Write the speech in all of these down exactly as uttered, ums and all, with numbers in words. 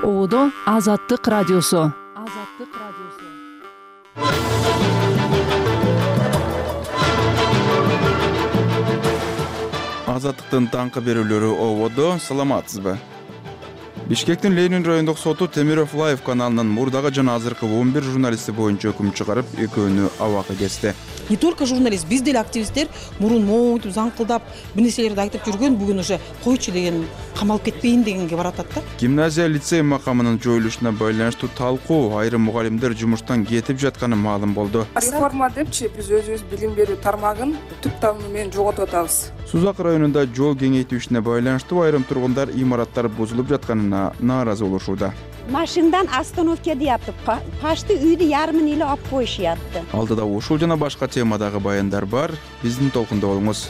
Оодо Азаттык радиосу. Азаттык радиосу. Азаттыктын таңкы берүүлөрү Оодо, саламатсызбы? Бишкектин Ленин райондук соту Темиров Лайв каналынын мурдагы жана азыркы он бир журналисти боюнча өкүм чыгарып, экөөнү абакка кести. Не только журналист, биз деле активисттер мурун мойтуп, заңкылдап, бир нерселерди айтып жүргөн, бүгүн уже койчу деген, камалып кетпейин дегенге баратат да. Гимназия лицей макамынын жоюлушуна байланыштуу талкуу айрым мугалимдер жумуштан кетип жатканы маалым болду. Реформа депчи биз өзүбүз билим берүү тармагын түп тамыры менен жоготуп атабыз. Сузак районунда жол кеңейтүүсүнө байланыштуу айрым тургундар имараттар бузулуп жатканына нааразы болушууда. Машиндан остановка deyapti. Почти үйдү ярымын эле алып коюшуятты. Алдыда ушул жана башка темадагы баяндар бар. Биздин толкунда болуңуз.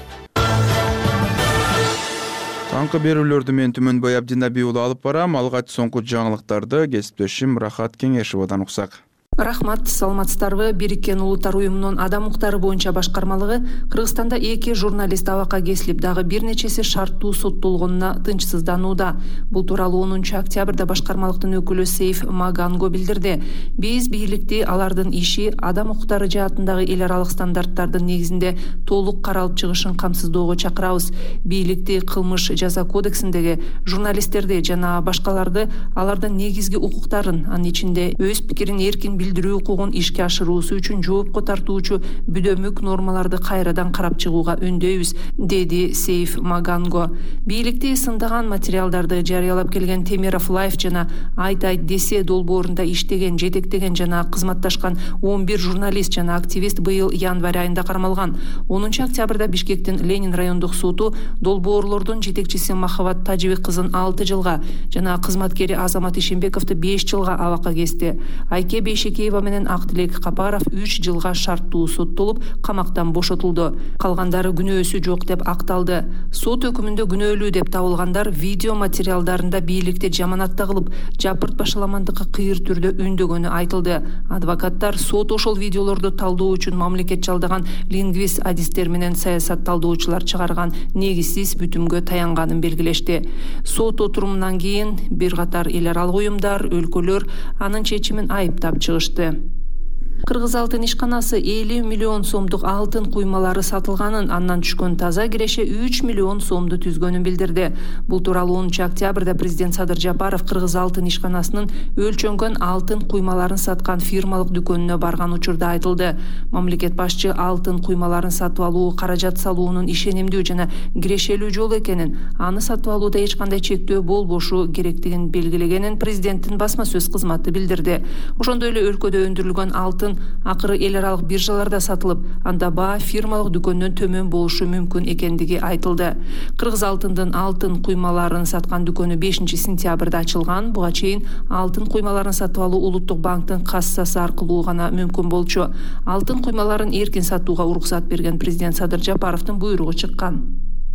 Таңкы берүүлөрдү мен Түмөнбай Абдинаби уулу алып барам. Алгач соңку жаңылыктарды кесиптешим Рахат Кеңешовдон уксак. Рахмат, саламатсыздарбы? Бириккен Улуттар уюмунун адам укуктары боюнча башкармалыгы Кыргызстанда эки журналист абакка кесилип, дагы бир нечеси шарттуу соттолгонуна тынчсызданууда. Бул тууралуу онунчу октябрда башкармалыктын өкүлү Сейф Маганго билдирди. Биз бийликти алардын иши адам укуктары жаатындагы эл аралык стандарттардын негизинде толук каралып чыгышын камсыздоого чакырабыз. Бийликти кылмыш жаза кодексиндеги журналисттерди жана башкаларды алардын негизги укуктарын, анын ичинде өз пикирин эркин билдирүү укугун ишке ашыруусу үчүн жоопко тартуучу бүдөмүк нормаларды кайрадан карап чыгууга үндөйбүз, деди Сейф Маганго. Бийликти сындаган материалдарды жарыялап келген Темиров Лайв жана Айт айт десе долбоорунда иштеген, жетектеген жана кызматташкан он бир журналист жана активист быйыл январь айында кармалган. онунчу октябрда Бишкектин Ленин райондук соту долбоорлордун жетекчиси Махабат Тажибек кызын алты жылга жана кызматкери Азамат Ишембековду беш жылга абакка кести. Айке Бейшекеева менен Актилек Капаров үч жылга шарттуу соттолуп, камактан бошотулду. Калгандары күнөөсү жок деп акталды. Сот өкүмүндө күнөөлүү деп табылгандар видео материалдарында бийликти жаманатта кылып, жапырт башаламандыкка кыйыр түрдө үндөгөнү айтылды. Адвокаттар сот ошол видеолорду талдоо үчүн мамлекет жалдаган лингвист адистер менен саясат талдоочулар чыгарган негизсиз бүтүмгө таянганын белгилешти. Сот отурумунан кийин бир катар эл аралык уюмдар, өлкөлөр анын чечимин айыптап чыгышты. Кыргыз алтын ишканасы элүү миллион сомдук алтын куймалары сатылганын, андан түшкөн таза киреше үч миллион сомду түзгөнүн билдирди. Бул тууралуу онунчу октябрда президент Садыр Жапаров Кыргыз алтын ишканасынын өлчөнгөн алтын куймаларын саткан фирмалык дүкөнүнө барган учурда айтылды. Мамлекет башчы алтын куймаларын сатып алуу каражат салуунун ишенимдүү жана кирешелүү жол экенин, аны сатып алууда эч кандай чектөө болбошу керектигин белгилегенин президенттин басма сөз кызматы билдирди. Ошондой эле өлкөдө өндүрүлгөн алтын акыры эл аралык биржаларда сатылып, анда баа фирмалык дүкөндөн төмөн болушу мүмкүн экендиги айтылды. Кыргыз алтындын алтын куймаларын саткан дүкөнү бешинчи сентябрда ачылган. Буга чейин алтын куймаларын сатып алуу Улуттук банктын кассасы аркылуу гана мүмкүн болчу. Алтын куймаларын эркин сатууга уруксат берген президент Садыр Жапаровдун буйругу чыккан.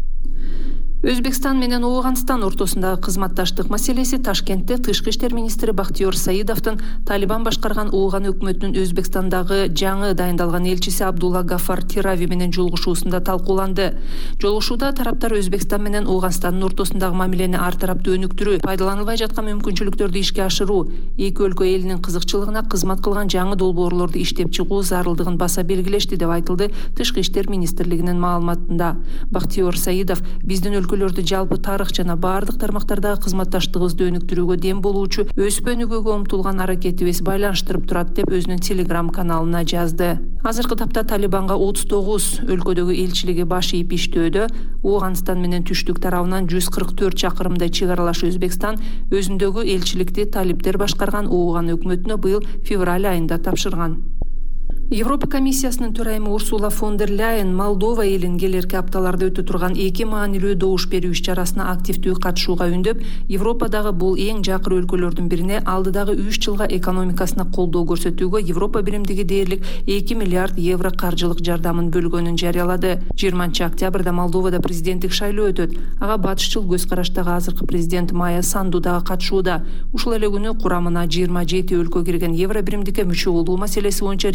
Өзбекстан менен Ооганстан ортосундагы кызматташтык маселеси Ташкентте Тышкы иштер министри Бактиёр Саидовдун Талибан башкарган Ооган өкмөтүнүн Өзбекстандагы жаңы дайындалган элчиси Абдулла Гафар Тирави менен жолугушуусунда талкууланды. Жолугушууда тараптар Өзбекстан менен Ооганстандын ортосундагы мамилени ар тараптуу өнүктүрүү, пайдаланылбай жаткан мүмкүнчүлүктөрдү ишке ашыруу, эки өлкө элинин кызыкчылыгына кызмат кылган жаңы долбоорлорду иштеп чыгуу зарылдыгын баса белгилешти деп айтылды Тышкы иштер министрлигинин маалыматында. Бактиёр Саидов биздин өлкөлөрдү жалпы тарых жана баардык тармактардагы кызматташтыгыбызды өнүктүрүүгө дем болуучу өспө өнүгүүгө умтулган аракетибиз байланыштырып турат деп өзүнүн Telegram каналына жазды. Азыркы тапта Талибанга отуз тогуз өлкөдөгү элчилиги баш ийип иштөөдө. Ооганстан менен түштүк тарабынан жүз кырк төрт чакырымдай чек аралаш Өзбекстан өзүндөгү элчиликти талиптер башкарган Ооган өкмөтүнө быйыл февраль айында тапшырган. Европа комиссиясынын төрайымы Урсула фон дер Ляйен Молдова элин келерки апталарда өтө турган эки маанилүү добуш берүү иш-чарасына активдүү катышууга үндөп, Европадагы бул эң жакыр өлкөлөрдүн бирине алдыдагы үч жылга экономикасына колдоо көрсөтүүгө Европа биримдиги дээрлик эки миллиард евро каржылык жардамын бөлгөнүн жарыялады. жыйырманчы октябрда Молдовада президенттик шайлоо өтөт. Ага батышчыл көз караштагы азыркы президент Майя Санду дагы катышууда. Ушул эле күнү курамына жыйырма жети өлкө кирген Евро биримдикке мүчө болуу маселеси боюнча референдум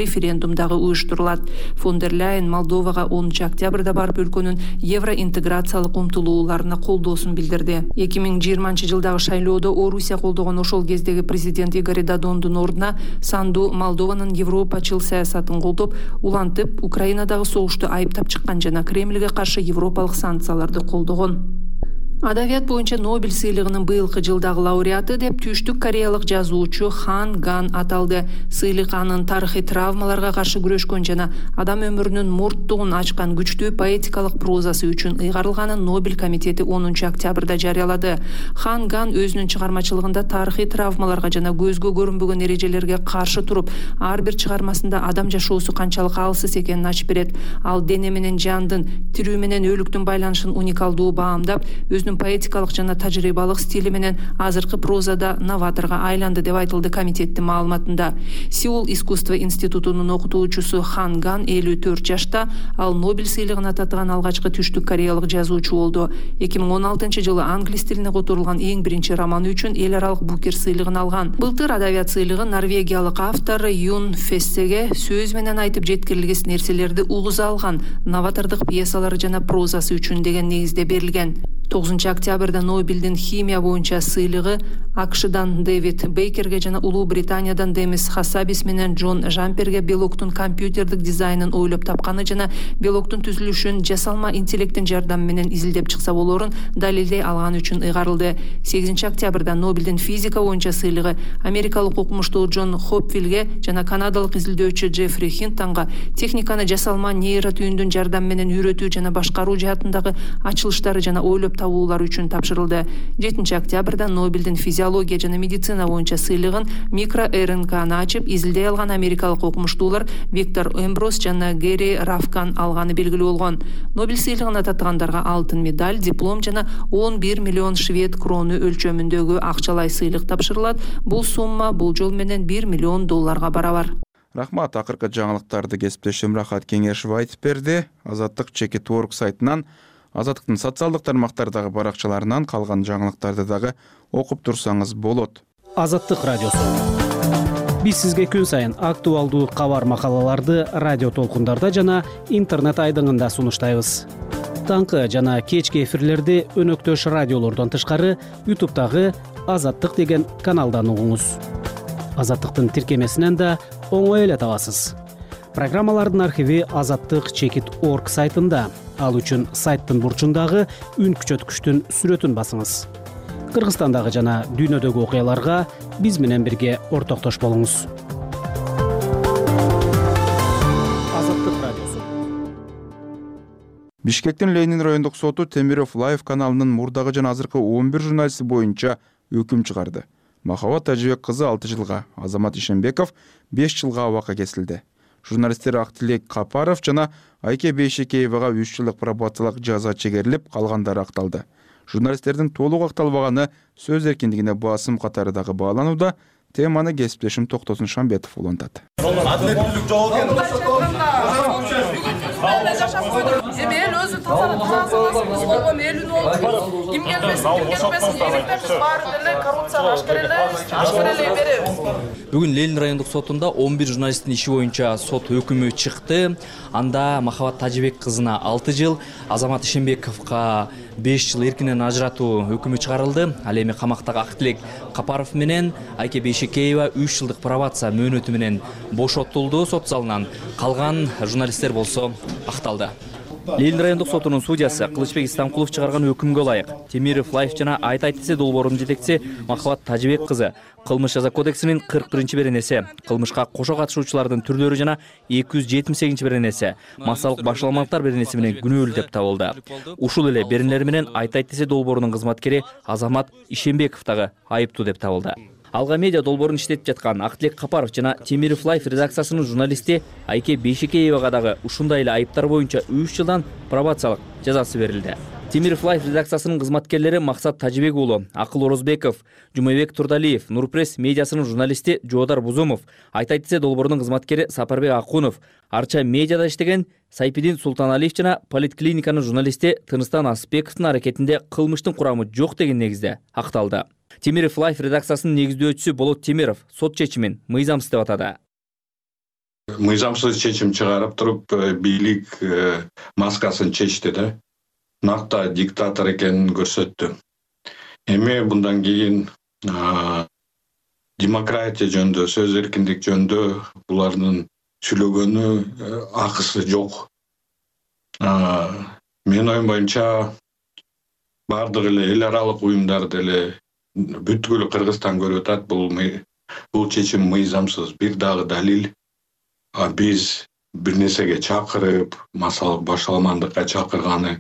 референдумдагы уюштурулат. Фон дер Ляйен Молдовага онунчу октябрда барып өлкөнүн евроинтеграциялык умтулууларына колдоосун билдирди. эки миң жыйырманчы жылдагы шайлоодо Орусия колдогон ошол кездеги президент Игорь Додондун ордуна Санду Молдованын европачыл саясатын колдоп, улантып Украинадагы согушту айыптап чыккан жана Кремльге каршы европалык санкцияларды колдогон. Адабият боюнча Нобель сыйлыгынын быйылкы жылдагы лауреаты деп Түштүк кореялык жазуучу Хан Ган аталды. Сыйлык анын тарыхый травмаларга каршы күрөшкөн жана адам өмүрүнүн мурттугун ачкан күчтүү поэтикалык прозасы үчүн ыйгарылганын Нобель комитети онунчу октябрда жарыялады. Хан Ган өзүнүн чыгармачылыгында тарыхый травмаларга жана көзгө көрүнбөгөн эрежелерге каршы туруп, ар бир чыгармасында адам жашоосу канчалык алсыз экенин ачып берет. Ал дене менен жандын, тирүү менен өлүктүн байланышын уникалдуу баамдап, өзүнүн поэтикалык жана тажрыйбалык стили менен азыркы прозада новаторго айланды деп айтылды комитеттин маалыматында. Сеул искусство институтунун окутуучусу Хан Ган элүү төрт жашта, ал Нобель сыйлыгына татыган алгачкы түштүк кореялык жазуучу болду. эки миң он алтынчы жылы англис тилине которулган эң биринчи романы үчүн эл аралык Букер сыйлыгын алган. Былтыр адабият сыйлыгы норвегиялык автор Юн Фессеге сөз менен айтып жеткирилгис нерселерди угуза алган новатордук пьесалары жана прозасы үчүн деген негизде берилген. тогузунчу октябрда Нобелдин химия боюнча сыйлыгы АКШдан Дэвид Бейкерге жана Улуу Британиядан Демис Хасабис менен Джон Жамперге белоктун компьютердик дизайнын ойлоп тапканы жана белоктун түзүлүшүн жасалма интеллекттин жардамы менен изилдеп чыкса болорун далилдей алган үчүн ыйгарылды. сегизинчи октябрда Нобелдин физика боюнча сыйлыгы америкалык окумуштуу Джон Хопфилге жана канадалык изилдөөчү Джеффри Хинтонго техниканы жасалма нейротүйүндүн жардамы менен үйрөтүү жана башкаруу жаатындагы ачылыштары жана ойлоп табуулар үчүн тапшырылды. жетинчи октябрда Нобелдин физиология жана медицина боюнча сыйлыгын микро РНКны ачып изилдей алган америкалык окумуштуулар Виктор Эмброс жана Гэри Рафкан алганы белгилүү болгон. Нобель сыйлыгына татыгандарга алтын медаль, диплом жана он бир миллион швед крону өлчөмүндөгү акчалай сыйлык тапшырылат. Бул сумма бул жол менен бир миллион долларга барабар. Рахмат, акыркы жаңылыктарды кесиптешим Рахат Кеңешов айтып берди. Азаттык Чекит Орг сайтынан, Азаттыктын социалдык тармактардагы баракчаларынан калган жаңылыктарды дагы окуп турсаңыз болот. Азаттык радиосу. Биз сизге күн сайын актуалдуу кабар макалаларды радио толкундарда жана интернет айдыңында сунуштайбыз. Таңкы жана кечки эфирлерди өнөктөш радиолордон тышкары ютубтагы Азаттык деген каналдан угуңуз. Азаттыктын тиркемесинен да оңой эле табасыз. Программалардын архиви Азаттык Чекит Орг сайтында. Ал үчүн сайттын бурчундагы үн күчөткүчтүн сүрөтүн басыңыз. Кыргызстандагы жана дүйнөдөгү окуяларга биз менен бирге ортоктош болуңуз. Азаттык радиосу. Бишкектин Ленин райондук соту Темиров Лайв каналынын мурдагы жана азыркы он бир журналисти боюнча өкүм чыгарды. Махабат Тажибек кызы алты жылга, Азамат Ишенбеков беш жылга абакка кесилди. Журналисттер Актилек Капаров жана Айке Бейшекеевага үч жылдык пробациялык жаза чегерилип, калгандары акталды. Журналисттердин толук акталбаганы сөз эркиндигине басым катары дагы бааланууда. Теманы кесиптешим Токтосун Шамбетов улантат. Адилеттүүлүк жок экен. Эми эл өзү тазалык биз болгон элүүнү болуп, ким келбесин, ким кетпесин, электебиз баары деле коррупцияга ашкар эле, ашкар эле беребиз. Бүгүн Ленин райондук сотунда он бир журналисттин иши боюнча сот өкүмү чыкты. Анда Махабат Тажибек кызына алты жыл, Азамат Ишенбековго беш жыл эркинен ажыратуу өкүмү чыгарылды. Ал эми камактагы Актилек Капаров менен Айке Бейшекеева үч жылдык пробация мөөнөтү менен бошотулду сот залынан. Калган журналисттер болсо акталды. Ленин райондук сотунун судьясы Кылычбек Истамкулов чыгарган өкүмгө ылайык Темиров Лайв жана Айт айт десе долбоорунун жетекчиси Махабат Тажибек кызы Кылмыш жаза кодексинин кырк биринчи беренеси, кылмышка кошо катышуучулардын түрлөрү жана эки жүз жетимиш сегизинчи беренеси, массалык башаламалыктар беренеси менен күнөөлүү деп табылды. Ушул эле беренелер менен Айт айт десе долбоорунун кызматкери Азамат Ишенбеков дагы айыптуу деп табылды. Алга медиа долбоорун иштетип жаткан Актилек Капаров жана Темиров Лайв редакциясынын журналисти Айке Бейшекеевага дагы ушундай эле айыптар боюнча үч жылдан пробациялык жазасы берилди. Темиров Лайв редакциясынын кызматкерлери Максат Тажибек уулу, Акыл Орозбеков, Жумабек Турдалиев, Нурпресс медиасынын журналисти Жоодар Бузумов, Айт айт десе долбоорунун кызматкери Сапарбек Акунов, Арча медиада иштеген Сайпидин Султаналиев жана Политклиниканын журналисти Тыныстан Асыпбековдун аракетинде кылмыштын курамы жок деген негизде акталды. Темиров Лайв редакциясынын негиздөөчүсү Болот Темиров сот чечимин мыйзамсыз деп атады. мыйзамсыз чечим чыгарып туруп бийлик маскасын чечти да. Накта диктатор экенин көрсөттү. Эми мындан кийин демократия жөнүндө, сөз эркиндик жөнүндө булардын сүйлөгөнү акысы жок. Мен оюм боюнча бардык эле эл аралык уюмдар деле бүткүл Кыргызстан көрүп атат, бул бул чечим мыйзамсыз. Бир дагы далил, биз бир нерсеге чакырып, масалык башаламандыкка чакырганы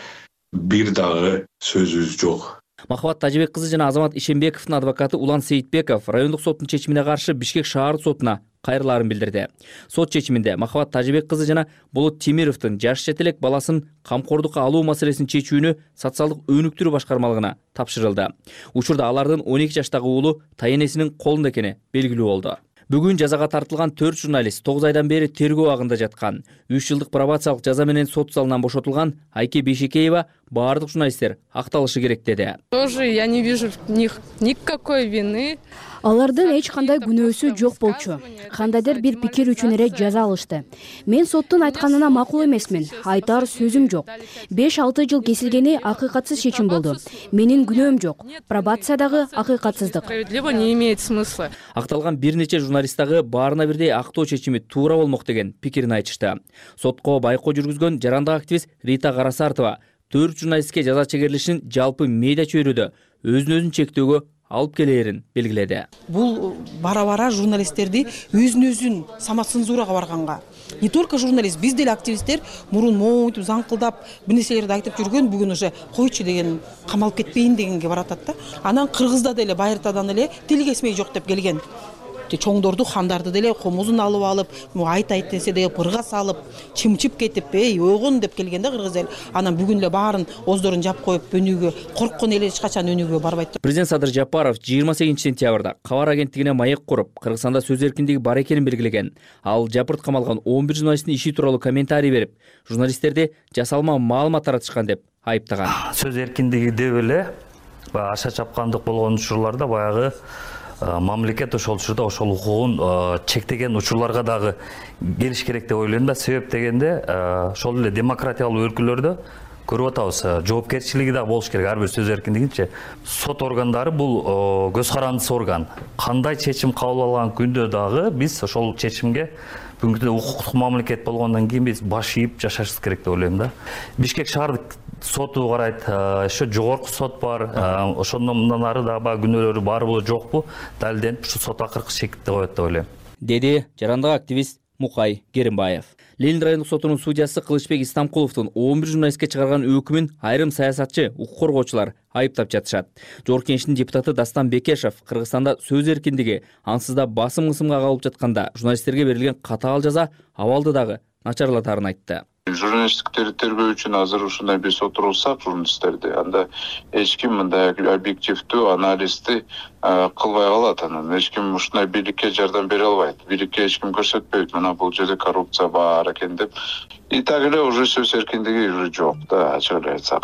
бир дагы сөзүбүз жок. Махабат Тажыбек кызы жана Азамат Ишенбековдун адвокаты Улан Сейитбеков райондук соттун чечимине каршы Бишкек шаардык сотуна кайрылаарын билдирди. Сот чечиминде Махабат Тажыбек кызы жана Болот Темировдун жаш жетелек баласын камкордукка алуу маселесин чечүүнү социалдык өнүктүрүү башкармалыгына тапшырылды. Учурда алардын он эки жаштагы уулу тайенесинин колунда экени белгилүү болду. Бүгүн жазага тартылган төрт журналист тогуз айдан бери тергөө абагында жаткан. үч жылдык пробациялык жаза менен сот залынан бошотулган Айке Бейшекеева баардык журналисттер акталышы керек деди. Тоже я не вижу в них никакой вины. Алардын эч кандай күнөөсү жок болчу. Кандайдыр бир пикир үчүн эле жаза алышты. Мен соттун айтканына макул эмесмин. Айтар сөзүм жок. беш алты жыл кесилгени акыйкатсыз чечим болду. Менин күнөөм жок. Пробация дагы акыйкатсыздык. Справедливо не имеет смысла. Акталган бир нече журналист дагы баарына бирдей актоо чечими туура болмок деген пикирин айтышты. Сотко байкоо жүргүзгөн жарандык активист Рита Карасартова төрт журналистке жаза чегерилишин жалпы медиа чөйрөдө өзүн өзүн чектөөгө алып келээрин белгиледи. Бул бара-бара журналисттерди өзүн өзүн самоцензурага барганга. Не только журналист, биз деле активисттер мурун мойтуп, заңкылдап, бир нерселерди айтып жүргөн, бүгүн уже койчу деген, камалып кетпейин дегенге баратат да. Анан Кыргызда деле Байыртадан эле тил кесмей жок деп келген. Чоңдорду, хандарды деле комузун алып алып, айт айт десе деле пырга салып, чымчып кетип, эй, ойгон деп келгенде Кыргыз эл. Анан бүгүн эле баарын оздорун жап коюп, өнүгө, корккон эл эч качан өнүгө барбайт. Президент Садыр Жапаров жыйырма сегизинчи сентябрда кабар агенттигине маек куруп, Кыргызстанда сөз эркиндиги бар экенин белгилеген. Ал жапырт камалган он бир журналисттин иши тууралуу комментарий берип, журналисттерди жасалма маалымат таратышкан деп айыптаган. Сөз эркиндиги деп эле аша чапкандык болгон учурларда баягы мамлекет ошол учурда ошол укугун чектеген учурларга дагы келиш керек деп ойлойм да. Себеп дегенде ошол эле демократиялык өлкөлөрдө көрүп атабыз, жоопкерчилиги да болуш керек ар бир сөз эркиндигинче. Сот органдары бул көз карандысы орган. Кандай чечим кабыл алган күндө дагы биз ошол чечимге бүгүнкү күндө укуктук мамлекет болгондон кийин биз баш ийип жашашыбыз керек деп ойлойм да. Бишкек шаардык соту карайт, ошо жогорку сот бар, ошондон мындан ары да баягы күнөөлөрү барбы жокпу далилденип ушу сот акыркы чекитте коет деп ойлойм. Деди жарандык активист Мукай Керимбаев. Ленин райондук сотунун судьясы Кылычбек Истамкуловдун он бир журналистке чыгарган өкүмүн айрым саясатчы, укук коргоочулар айыптап жатышат. Жогорку Кеңештин депутаты Дастан Бекешев Кыргызстанда сөз эркиндиги ансыз да басым кысымга кабылып жатканда журналисттерге берилген катаал жаза абалды дагы начарлатарын айтты. Журналисттиктерди тергөө үчүн азыр ушундай биз отурулсак журналисттерди, анда эч ким мындай объективдүү анализди кылбай калат. Анан эч ким ушундай бийликке жардам бере албайт. Бийликке эч ким көрсөтпөйт. Мына бул жерде коррупция бар экен деп. И так эле уже сөз эркиндиги уже жок да, ачык эле айтсак.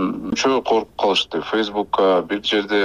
Чөө коркуп калышты. Фейсбукка бир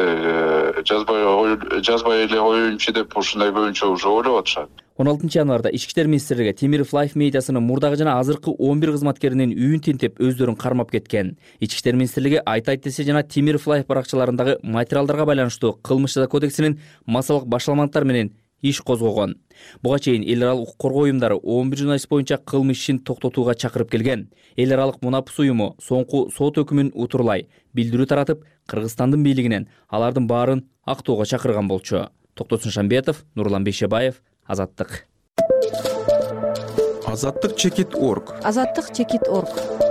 жерде жазбай жазбай эле коеюнчу деп ушундай көбүнчө уже ойлоп атышат. он алтынчы январда Ички иштер министрлиги Темиров Лайф медиасынын мурдагы жана азыркы он бир кызматкеринин үйүн тинтеп өздөрүн кармап кеткен. Ички иштер министрлиги айт айт десе жана Темиров Лайф баракчаларындагы материалдарга байланыштуу кылмыш жаза кодексинин масалык башаламанттар менен иш козгогон. Буга чейин эл аралык укук коргоо уюмдары он бир журналист боюнча кылмыш ишин токтотууга чакырып келген. Эл аралык Мунапс уюму соңку сот өкүмүн утурлай билдирүү таратып, Кыргызстандын бийлигинен алардын баарын актоого чакырган болчу. Токтосун Шамбетов, Нурлан Бейшебаев, Азаттык. Азаттык чекит орг. Азаттык чекит орг.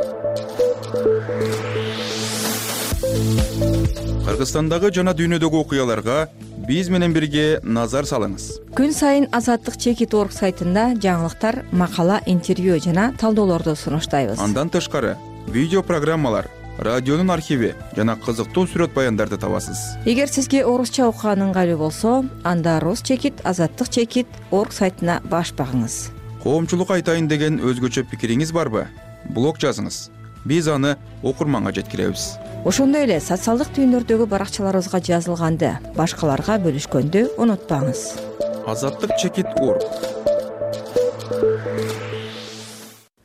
Кыргызстандагы жана дүйнөдөгү окуяларга биз менен бирге назар салыңыз. Күн сайын Азаттык чекит орг сайтында жаңылыктар, макала, интервью жана талдоолорду сунуштайбыз. Андан тышкары видео программалар, радионун архиви жана кызыктуу сүрөт баяндарды табасыз. Эгер сизге орусча окуган ыңгайлуу болсо, анда рус чекит, азаттык чекит орг сайтына баш багыңыз. Коомчулук айтайын деген өзгөчө пикириңиз барбы? Блог жазыңыз. Биз аны окурманга жеткиребиз. Ошондой эле социалдык түйүндөрдөгү баракчаларыбызга жазылганды башкаларга бөлүшкөндү унутпаңыз. Азаттык чекит орг.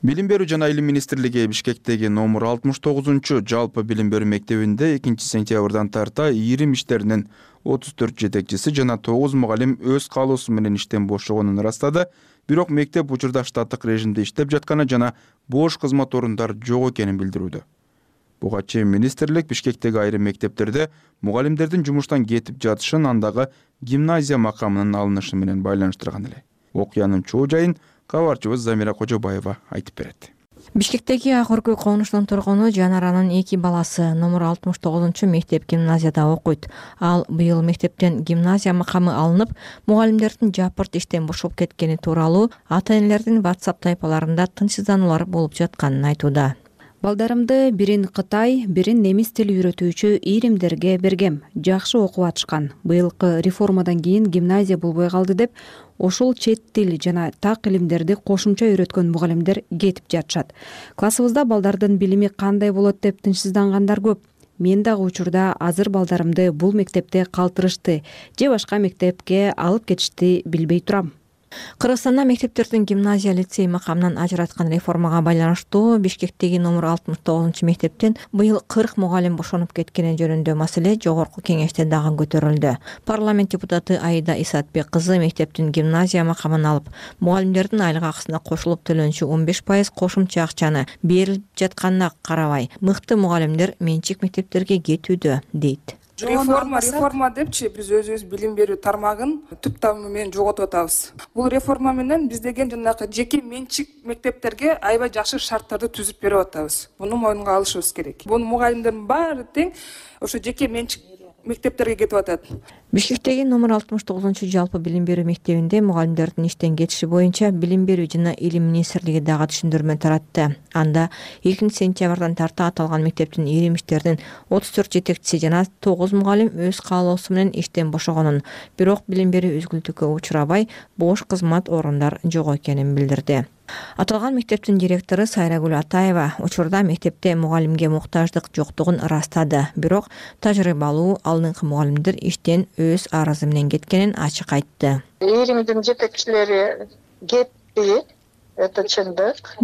Билим берүү жана илим министрлиги Бишкектеги номер алтымыш тогузунчу жалпы билим берүү мектебинде экинчи сентябрдан тарта ийрим иштеринин отуз төрт жетекчиси жана тогуз мугалим өз каалоосу менен иштен бошогонун ырастады. Бирок мектеп учурда штаттык режимде иштеп жатканы жана бош кызмат орундары жок экенин билдирүүдө. Буга чейин министрлик Бишкектеги айрым мектептерде мугалимдердин жумуштан кетип жатышын андагы гимназия макамынын алынышы менен байланыштырган эле. Окуянын чоо жайын кабарчыбыз Замира Кожобаева айтып берет. Бишкектеги Ак Өркөй конуштун тургуну Жанаранын эки баласы номер алтымыш тогузунчу мектеп гимназияда окуйт. Ал быйыл мектептен гимназия макамы алынып, мугалимдердин жапырт иштен бошоп кеткени тууралуу ата-энелердин WhatsApp тайпаларында тынчсыздануулар болуп жатканын айтууда. Балдарымды бирин Кытай, бирин немис тил үйрөтүүчү ийримдерге бергем. Жакшы окуп атышкан. Быйылкы реформадан кийин гимназия болбой калды деп, ошол чет тил жана так илимдерди кошумча үйрөткөн мугалимдер кетип жатышат. Классыбызда балдардын билими кандай болот деп тынчсыздангандар көп. Мен дагы учурда азыр балдарымды бул мектепте калтырышты же башка мектепке алып кетишти билбей турам. Кыргызстанда мектептердин гимназия лицей макамынан ажыраткан реформага байланыштуу Бишкектеги номер алтымыш тогузунчу мектептен быйыл кырк мугалим бошонуп кеткени жөнүндө маселе жогорку кеңеште дагы көтөрүлдү. Парламент депутаты Аида Исатбек кызы мектептин гимназия макамын алып, мугалимдердин айлык акысына кошулуп төлөнчү он беш пайыз кошумча акчаны берилип жатканына карабай, мыкты мугалимдер менчик мектептерге кетүүдө дейт. Реформа, реформа депчи биз өзүбүз билим берүү тармагын түп тамыры менен жоготуп атабыз. Бул реформа менен биз деген жанагы жеке менчик мектептерге аябай жакшы шарттарды түзүп берип атабыз. Буну моюнга алышыбыз керек. Буну мугалимдердин баары тең ошо жеке менчик мектептерге кетип атат. Бишкектеги номер алтымыш тогузунчу жалпы билим берүү мектебинде мугалимдердин иштен кетиши боюнча билим берүү жана илим министрлиги дагы түшүндүрмө таратты. Анда экинчи сентябрдан тарта аталган мектептин ийрим иштеринин отуз төрт жетекчиси жана тогуз мугалим өз каалоосу менен иштен бошогонун, бирок билим берүү үзгүлтүккө учурабай, бош кызмат орундар жок экенин билдирди. Аталган мектептин директору Сайрагүл Атаева учурда мектепте мугалимге муктаждык жоктугун ырастады. Бирок тажрыйбалуу алдыңкы мугалимдер иштен өз арызы менен кеткенин ачык айтты. Ийримдин жетекчилери кетти, это чындык.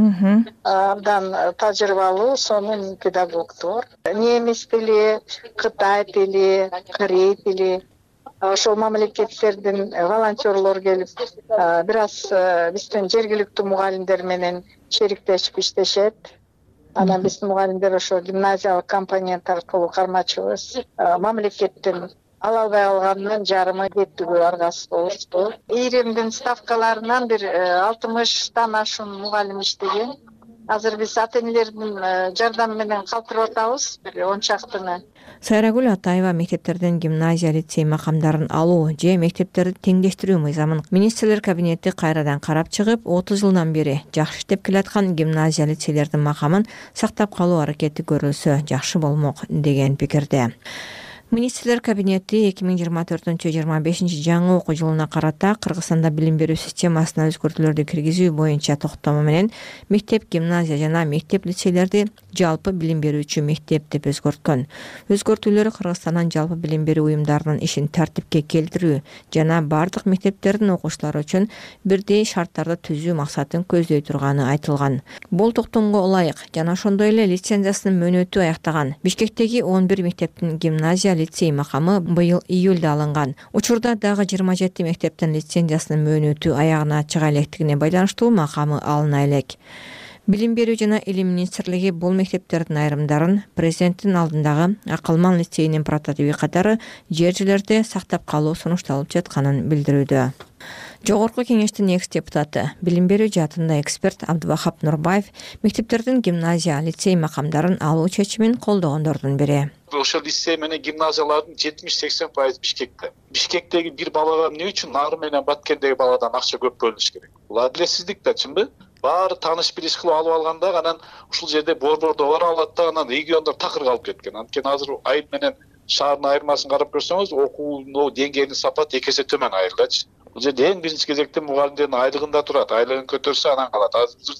Абдан тажрыйбалуу сонун педагогдор. Немис тили, Кытай тили, Корей тили. Ошол мамлекеттердин волонтерлор келип, бир аз биздин жергиликтүү мугалимдер менен шериктешип иштешет. Анан биздин мугалимдер ошо гимназиялык компонент аркылуу кармачыбыз. Мамлекеттин ала албай калганынан жарымы кеттүүгө аргасыз болушту. Ийримдин ставкаларынан бир алтымыштан ашуун мугалим иштеген. Азыр биз ата-энелердин жардамы менен калтырып атабыз, бир он чактыны. Сайрагүл Атаева мектептерден гимназия лицей макамдарын алуу же мектептерди теңдештирүү мыйзамын министрлер кабинети кайрадан карап чыгып, отуз жылдан бери жакшы иштеп келаткан гимназия лицейлердин макамын сактап калуу аракети көрүлсө жакшы болмок деген пикирде. Министрлер кабинети эки миң жыйырма төртүнчү жыйырма бешинчи жаңы окуу жылына карата Кыргызстанда билим берүү системасына өзгөртүүлөрдү киргизүү боюнча токтому менен мектеп, гимназия жана мектеп лицейлерди жалпы билим берүүчү мектеп деп өзгөрткөн. Өзгөртүүлөр Кыргызстандын жалпы билим берүү уюмдарынын ишин тартипке келтирүү жана бардык мектептердин окуучулары үчүн бирдей шарттарды түзүү максатын көздөй турганы айтылган. Бул токтомго ылайык жана ошондой эле лицензиясынын мөөнөтү аяктаган Бишкектеги он бир мектептин гимназия лицей макамы быйыл июлда алынган. Учурда дагы жыйырма жети мектептин лицензиясынын мөөнөтү аягына чыга электигине байланыштуу макамы алына элек. Билим берүү жана илим министрлиги бул мектептердин айрымдарын президенттин алдындагы Акылман лицейинин прототиби катары жер жерлерде сактап калуу сунушталып жатканын билдирүүдө. Жогорку кеңештин экс депутаты, билим берүү жаатында эксперт Абдывахап Нурбаев мектептердин гимназия, лицей макамдарын алуу чечимин колдогондордун бири. Ошол лицей менен гимназиялардын жетимиш сексен пайызы Бишкекте. Бишкектеги бир балага эмне үчүн Нары менен Баткендеги баладан акча көп бөлүнүш керек? Бул адилетсиздик да, чынбы? Баары тааныш билиш кылып алып алганда анан ушул жерде борбордо бара алат да, анан региондор такыр калып кеткен. Анткени азыр айыл менен шаардын айырмасын карап көрсөңүз, окуунун деңгээлинин сапаты эки эсе төмөн айылдачы. Бул жерде эң биринчи кезекте мугалимдердин айлыгында турат. Айлыгын көтөрсө анан калат. Азыр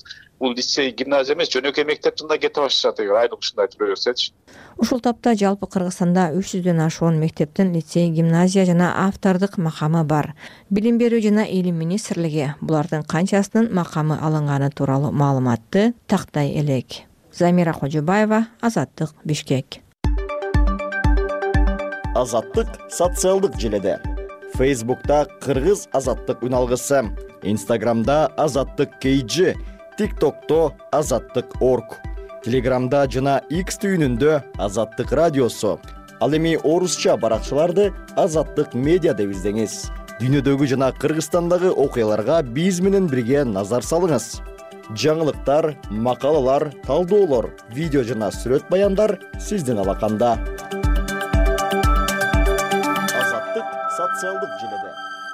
бул лицей гимназия эмес, жөнөкөй мектеп жында кете башташат эгер айлык ушундай жүрө берсечи. Ушул тапта жалпы Кыргызстанда үч жүздөн ашуун мектептин лицей, гимназия жана автордук макамы бар. Билим берүү жана илим министрлиги булардын канчасынын макамы алынганы тууралуу маалыматты тактай элек. Замира Кожобаева, Азаттык, Бишкек. Азаттык социалдык желеде. Фейсбукта Кыргыз Азаттык үналгысы, Инстаграмда Азаттык кей джи, ТикТокто Азаттык точка орг, Телеграмда жана X түйүнүндө Азаттык радиосу. Ал эми орусча баракчаларды Азаттык медиа деп издеңиз. Дүйнөдөгү жана Кыргызстандагы окуяларга биз менен бирге назар салыңыз. Жаңылыктар, макалалар, талдоолор, видео жана сүрөт баяндар сиздин алаканда. Азаттык социалдык желеде.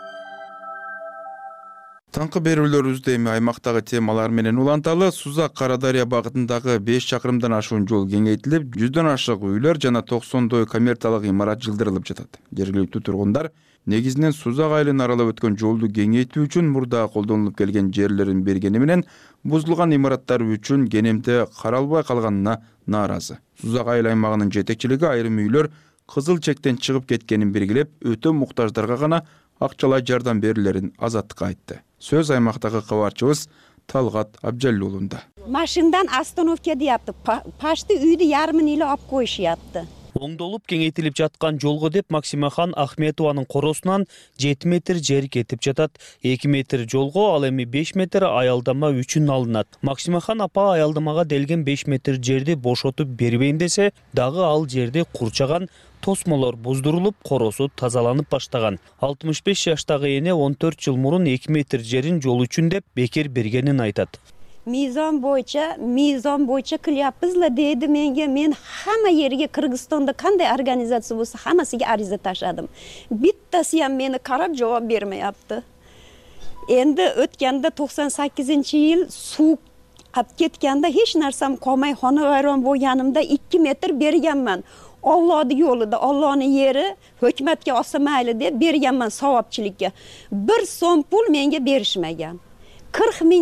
Таңкы берүүлөрүбүздө эми аймактагы темалар менен уланталы. Сузак Кара Дарыя багытындагы беш чакырымдан ашуун жол кеңейтилип, жүздөн ашык үйлөр жана токсондой коммерциялык имарат жылдырылып жатат. Жергиликтүү тургундар негизинен Сузак айылын аралап өткөн жолду кеңейтүү үчүн мурда колдонулуп келген жерлерин бергени менен бузулган имараттар үчүн кенемте каралбай калганына нааразы. Сузак айыл аймагынын жетекчилиги айрым үйлөр кызыл чектен чыгып кеткенин белгилеп, өтө муктаждарга гана акчалай жардам берилерин Азаттыкка айтты. Сөз аймактагы кабарчыбыз Талгат Абжалуулунда. Машиндан остановка deyapti. Пашты үйдү ярымын эле алып коюшуяпты. Оңдолуп кеңейтилип жаткан жолго деп Максимахан Ахметованын коросунан жети метр жер кетип жатат. эки метр жолго, ал эми беш метр аялдама үчүн алынат. Максимахан апа аялдамага делген беш метр жерди бошотуп бербейм десе, дагы ал жерде курчаган тосмолор буздурулуп, коросу тазаланып баштаган. алтымыш беш жаштагы эне он төрт жыл мурун эки метр жерин жол үчүн деп бекер бергенин айтат. Мизон боюнча, мизон боюнча кылябызла деди менге. Мен хамма жерге Кыргызстанда кандай организация болсо хаммасыга ариза ташадым. Биттаси ham мени карап жооп бермейапты. Энди өткөндө токсон сегизинчи yıl суу кап кеткенде эч нарсам колмай хона вайрон болгонумда эки метр бергенмин. Allah'ın yolu da Allah'ın yeri hökümetke olsa mayli deb berganman savobchilikka. Bir so'm pul menga berishmagan. qirq ming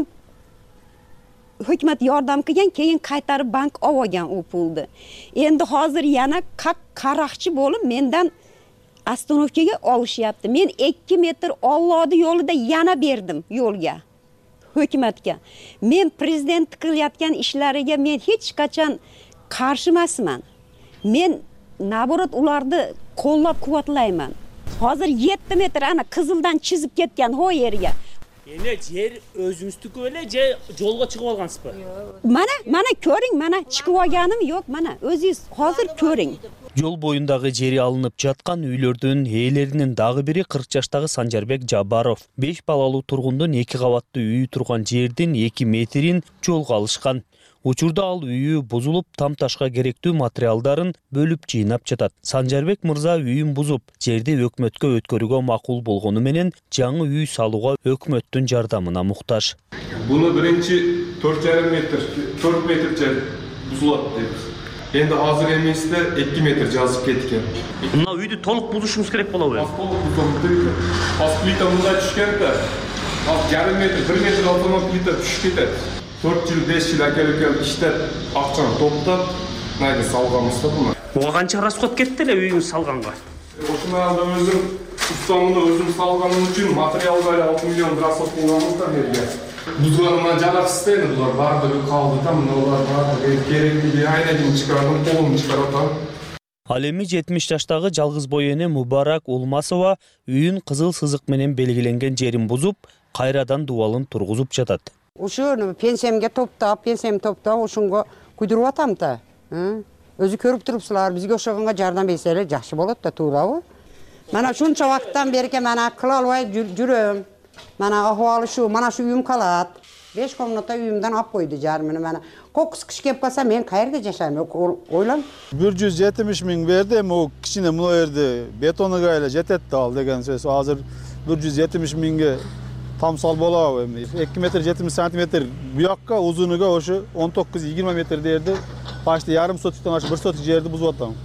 hökumat yordam qilgan, keyin qaytarib bank olgan u pulni. Endi hozir yana qaraqchi bo'lib mendan ostanovkaga olishyapti. Men ikki metr Allah'ın yo'lida yana berdim yo'lga. Hökumatga. Men prezident qilayotgan ishlariga men hech qachon qarshi emasman. Men naborot ularni qo'llab-quvvatlayman. Hozir yetti metr ana qizildan chizib ketgan ho yerga. Ene yer o'zingizniku ele je yo'lga chiqib olgansizmi? Mana, mana ko'ring, mana chiqib olganim yo'q, mana o'zingiz hozir ko'ring. Жол боюндагы жери алынып жаткан үйлөрдүн ээлеринин дагы бири кырк жаштагы Санжарбек Жабаров. беш балалуу тургундун эки кабаттуу үйү турган жердин эки метрин жолго алышкан. Учурда ал үйү бузулуп, там ташка керектүү материалдарын бөлүп жыйнап жатат. Санжарбек мырза үйүн бузуп, жерди өкмөткө өткөрүүгө макул болгону менен жаңы үй салууга өкмөттүн жардамына муктаж. Буну биринчи төрт жарым метр, төрт метр жер бузулат деп. Endi hozir emasda ikki metr жазып ketgan. Мына үйдү толук бузушуңуз керек болобу? Толук бузулду. Аз плита мындай түшкөндө, аз жарым метр, bir metr altынан плита түшүп кетет. төрт жыл, беш жыл акелек иштеп, акчаны топтоп, мынайды салганбыз да буну. Буга канча расход кетти эле үйүңүз салганга? Ошондо өзүм устамымды өзүм салганым үчүн материалга алты миллион расход кылганбыз да жерге. Buzlarıma жараксыз эми булар баардыгы калды да, мыналар баардыгы керектиги айнегин чыгардым, колум чыгарат. Ал эми жетимиш жаштагы жалгыз бой эне Мубарак Улмасова үйүн кызыл сызык менен белгиленген жерин бузуп, кайрадан дубалын тургузуп жатат. Ушуну пенсиямга топтоп, пенсиям топтоп, ушунга куйдуруп атам да. Өзү көрүп турупсузлар, бизге ошогонго жардам берсе эле жакшы болот да, туурабы? Мана ушунча убакыттан бери мана кыла албай жүрөм. Mana ahvali şu, mana şu uyum kalat. beş komnata uyumdan ap koydu jarmını. Mana kokus kış kep kalsa men qayerda yaşayım? Oylan. bir жүз жетимиш ming berdi, o kichine bu yerda betoniga ele jetetdi al degan söz. Hozir bir жүз жетимиш mingga tamsal bolab endi. ikki metr yetmish santimetr bu yoqqa uzuniga o'sha o'n to'qqiz yigirma metr derdi. Başta yarım sotikdan aşıp bir sotik yerdi buzib atam.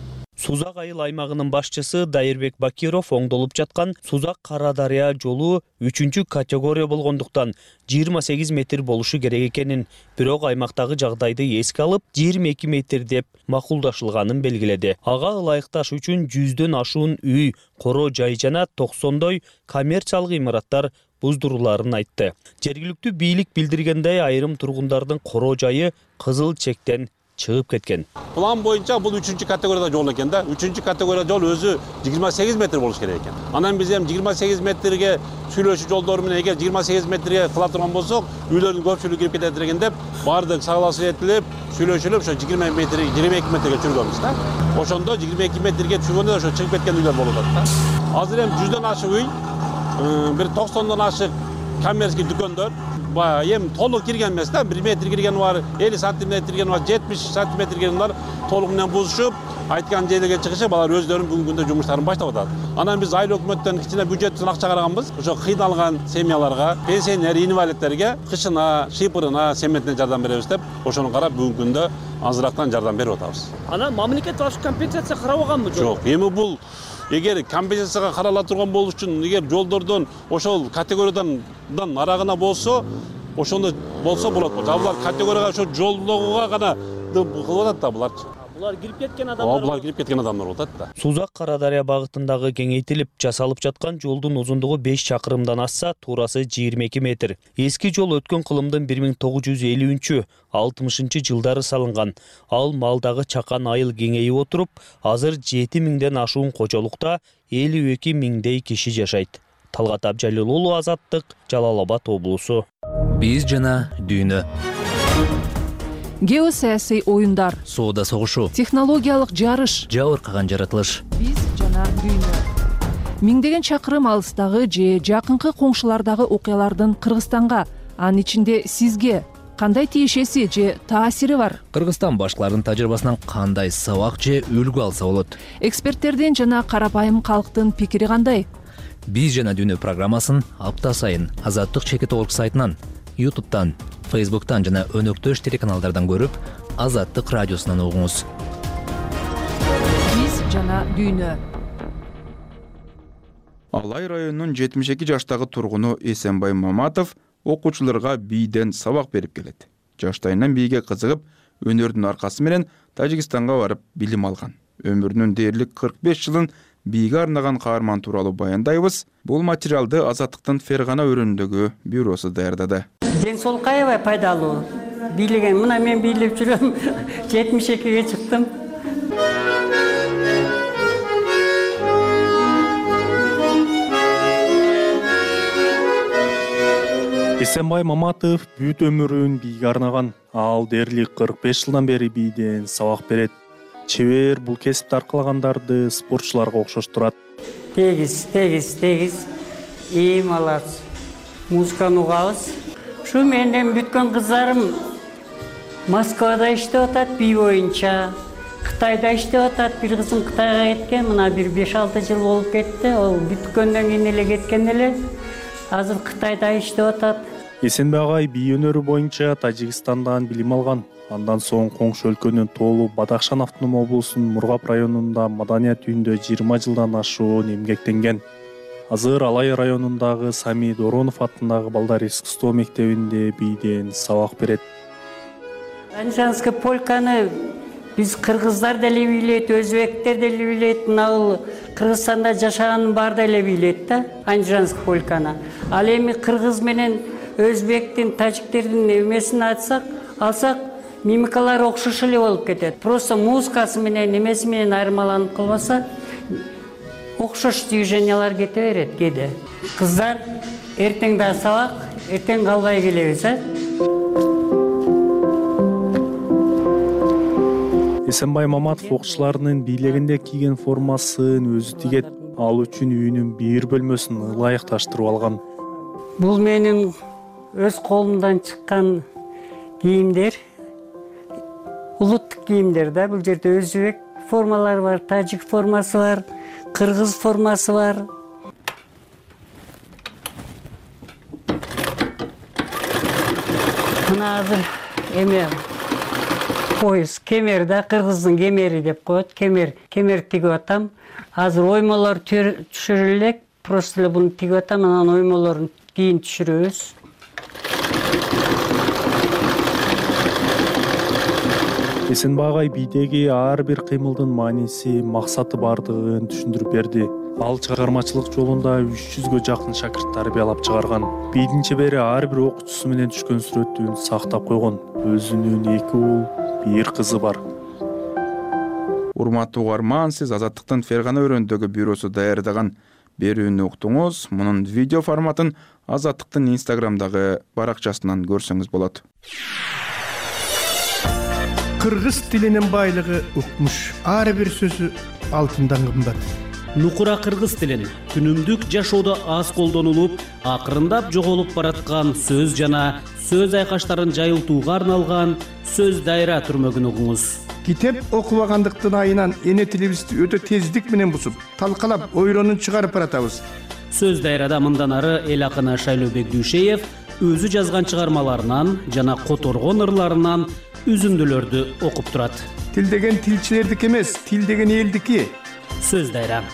Сузак айыл аймагынын башчысы Дайырбек Бакиров оңдолуп жаткан Сузак Кара Дарыя жолу үчүнчү категория болгондуктан жыйырма сегиз метр болушу керек экенин, бирок аймактагы жагдайды эске алып жыйырма эки метр деп макулдашылганын белгиледи. Ага ылайыкташ үчүн жүздөн ашуун үй, коро жай жана токсондой коммерциялык имараттар буздуруларын айтты. Жергиликтүү бийлик билдиргендей, айрым тургундардын коро жайы кызыл чектен чыгып кеткен. План боюнча бул үчүнчү категорияда жол экен да. үчүнчү категория жол өзү жыйырма сегиз метр болуш керек экен. Анан биз эми жыйырма сегиз метрге сүйлөшүү жолдору менен эгер жыйырма сегиз метрге кыла турган болсок, үйлөрдүн көпчүлүгү кирип кетет экен деп, баардык согласовать сүйлөшүлүп, ошо жыйырма метр, жыйырма эки метрге чүргөнбүз да. Ошондо жыйырма эки метрге чүргөндө ошо чыгып кеткен үйлөр болуп атат да. Азыр эми жүздөн ашык үй, бир токсондон ашык коммерческий дүкөндөр, эми толук кирген эмес да, бир метр кирген бар, элүү сантиметр кирген бар, жетимиш сантиметр кирген бар, толук менен бузушуп, айткан жерлерге чыгышып, алар өздөрүнүн бүгүнкү күндө жумуштарын баштап атат. Анан биз айыл өкмөттөн кичине бюджеттен акча караганбыз. Ошо кыйналган семьяларга, пенсионер, инвалидтерге кышына, шыйпырына, семетине жардам беребиз деп, ошону карап бүгүнкү күндө азыраактан жардам берип атабыз. Анан мамлекет башка компенсация карабаганбы? Жок, эми бул эгер компенсацияга карала турган болуш үчүн, эгер жолдордон ошол категориядан арагына болсо, ошондо болсо болот. Булар категорияга ошо жолдогуга гана кылып атат да булар. Булар кирип кеткен адамдар. Булар кирип кеткен адамдар болот да. Сузак Кара Дарыя багытындагы кеңейтилип жасалып жаткан жолдун узундугу беш чакырымдан асса, туурасы жыйырма эки метр. Эски жол өткөн кылымдын бир миң тогуз жүз элүүнчү алтымышынчы жылдары салынган. Ал малдагы чакан айыл кеңейип отуруп, азыр жети миңден ашуун кожолукта элүү эки миңдей киши жашайт. Талгат Абжалил уулу, Азаттык, Жалал Абад облусу. Биз жана дүйнө. Геосаясий оюндар, соода согушу, технологиялык жарыш, жабыркаган жаратылыш. Биз жана дүйнө. Миңдеген чакырым алыстагы же жакынкы коңшулардагы окуялардын Кыргызстанга, анын ичинде сизге кандай тиешеси же таасири бар? Кыргызстан башкаларынын тажрыйбасынан кандай сабак же үлгү алса болот? Эксперттердин жана карапайым калктын пикири кандай? Биз жана дүйнө программасын апта сайын Азаттык чекит орг сайтынан, ютубтан, фейсбуктан жана өнөктөш телеканалдардан көрүп, Азаттык радиосунан угуңуз. Биз жана дүйнө. Алай районунун жетимиш эки жаштагы тургуну Эсенбай Маматов окуучуларга бийден сабак берип келет. Жаштайынан бийге кызыгып, өнөрдүн аркасы менен Тажикстанга барып билим алган. Өмүрүнүн дээрлик кырк беш жылын бийге арнаган каарман тууралуу баяндайбыз. Бул материалды Азаттыктын Фергана өрөөнүндөгү бюросу даярдады. Ден соолукка аябай пайдалуу. Бийлеген, мына мен бийлеп жүрөм, жетимиш экиге чыктым. Эсенбай Маматов бүт өмүрүн бийге арнаган. Ал дээрлик кырк беш жылдан бери бийден сабак берет. Чебер бул кесипти аркалагандарды спортчуларга окшоштурат. Тегиз, тегиз, тегиз. И молодец. Музыканы угабыз. Ушу менен бүткөн кыздарым Москвада иштеп атат бий боюнча. Кытайда иштеп атат. Бир кызым Кытайга кеткен, мына бир беш алты жыл болуп кетти. Ол бүткөндөн кийин эле кеткен эле. Азыр Кытайда иштеп атат. Эсенбай агай бий өнөрү боюнча Тажикстандан билим алган. Андан соң коңшу өлкөнүн Тоолу Бадахшан автоном облусунун Мургап районунда маданият үйүндө жыйырма жылдан ашуун эмгектенген. Азыр Алай районундагы Сами Доронов атындагы балдар искусство мектебинде бийден сабак берет. Анжанская полканы биз кыргыздар деле бийлейт, өзбектер деле бийлейт, мына Кыргызстанда жашаган бар деле бийлейт да, Анжанская полканы. Ал эми кыргыз менен өзбектин, тажиктердин эмесин айтсак, алсак, мимикалар окшош эле болуп кетет. Просто музыкасы менен эмеси менен айырмаланып калбаса, окшош движениялар кете берет кээде. Кыздар, эртең да сабак, эртең калбай келебиз, а? Эсенбай Маматов окуучуларынын бийлегинде кийген формасын өзү тигет. Ал үчүн үйүнүн бир бөлмөсүн ылайыкташтырып алган. Бул менин өз колумдан чыккан кийимдер. Улуттук кийимдер да, бул жерде өзбек формалары бар, тажик формасы бар, кыргыз формасы бар. Мына азыр эме пояс кемер да, кыргыздын кемери деп коет. Кемер, кемер тигип атам. Азыр оймолор түшүрүлө элек, просто эле буну тигип атам, анан оймолорун кийин түшүрөбүз. Эсенбай агай бийдеги ар бир кыймылдын мааниси, максаты бардыгын түшүндүрүп берди. Ал чыгармачылык жолунда үч жүзгө жакын шакырт тарбиялап чыгарган. Бийдин чебери ар бир окуучусу менен түшкөн сүрөтүн сактап койгон. Өзүнүн эки уул, бир кызы бар. Урматтуу угарман, сиз Азаттыктын Фергана өрөөндөгү бюросу даярдаган берүүнү уктуңуз. Мунун видео форматын Азаттыктын Инстаграмдагы баракчасынан көрсөңүз болот. Кыргыз тилинин байлыгы укмуш. Ар бир сөзү алтындан кымбат. Нукура кыргыз тилин күнүмдүк жашоодо аз колдонулуп, акырындап жоголуп бараткан сөз жана сөз айкаштарын жайылтууга арналган сөз дайра түрмөгүн угуңуз. Китеп окубагандыктын айынан эне тилибизди өтө тездик менен бусуп, талкалап, ойронун чыгарып баратабыз. Сөз дайрада мындан ары эл акыны Шайлообек Дүйшеев өзү жазган чыгармаларынан жана которгон ырларынан үзүндүлөрдү окуп турат. Тил деген тилчилердики эмес, тил деген элдики. Сөз дайра.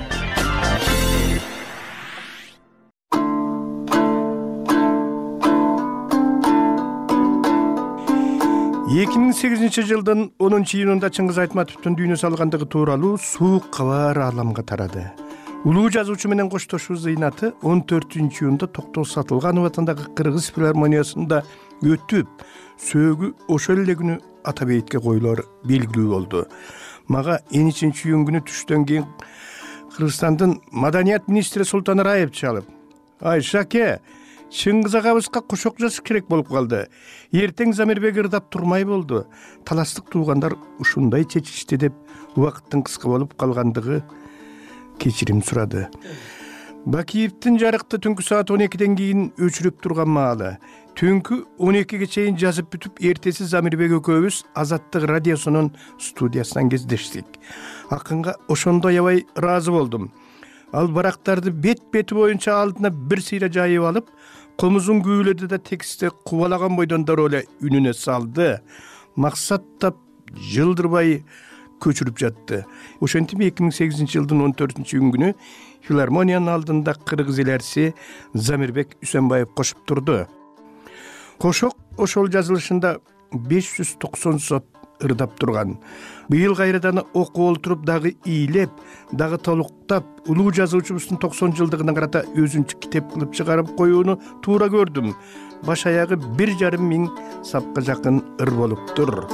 эки миң сегизинчи жылдын онунчу июнунда Чыңгыз Айтматовдун дүйнө салгандыгы тууралуу суук кабар ааламга тарады. Улуу жазуучу менен коштошуу зыйнаты он төртүнчү июнда Токтоо Сатылганов атындагы Кыргыз филармониясында өтүп, сөөгү ошол эле күнү ата бейитке коюлор белгилүү болду. Мага он үчүнчү июнь күнү түштөн кийин Кыргызстандын маданият министри Султан Раев чалып: "Ай Шаке, Чыңгыз агабызга кошок жазыш керек болуп калды. Эртең Замирбек ырдап турмай болду. Таластык туугандар ушундай чечишти" деп убакыттын кыска болуп калгандыгы кечирим сурады. Бакиевдин жарыкты түнкү саат он экиден кийин өчүрүп турган маалы. Түнкү он экиге чейин жазып бүтүп, эртеси Замирбек экөөбүз Азаттык радиосунун студиясынан кездештик. Акынга ошондо аябай ыраазы болдум. Ал барактарды бет-бети боюнча алдына бир сыйра жайып алып, комузун күүлөдү да текстти кубалаган бойдон дароо эле үнүнө салды. Максат тап жылдырбай көчүрүп жатты. Ошентип эки миң сегизинчи жылдын он төртүнчү июнь күнү филармониянын алдында кыргыз элерси Замирбек Үсөнбаев кошуп турду. Кошок ошол жазылышында беш жүз токсон сот ырдап турган. Быйыл кайрадан окуп олтуруп дагы ийлеп, дагы толуктап, улуу жазуучубуздун токсон жылдыгына карата өзүнчө китеп кылып чыгарып коюуну туура көрдүм. Баш аягы бир жарым миң сапка жакын ыр болуптур.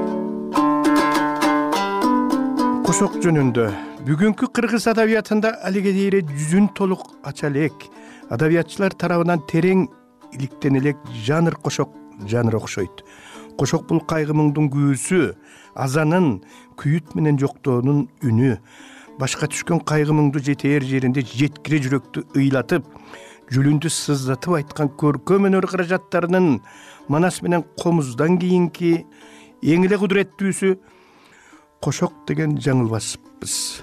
Кошок жөнүндө бүгүнкү кыргыз адабиятында алиге дейре жүзүн толук ача элек. Адабиятчылар тарабынан терең иликтен элек жанр кошок жанр окшойт. Кошок бул кайгы муңдун күүсү, азанын, күйүт менен жоктоонун үнү. Башка түшкөн кайгы муңду жетээр жеринде жеткире жүрөктү ыйлатып, жүлүндү сыздатып айткан көркөм өнөр каражаттарынын Манас менен Комуздан кийинки эң эле кудуреттүүсү кошок деген жаңылбаспыз.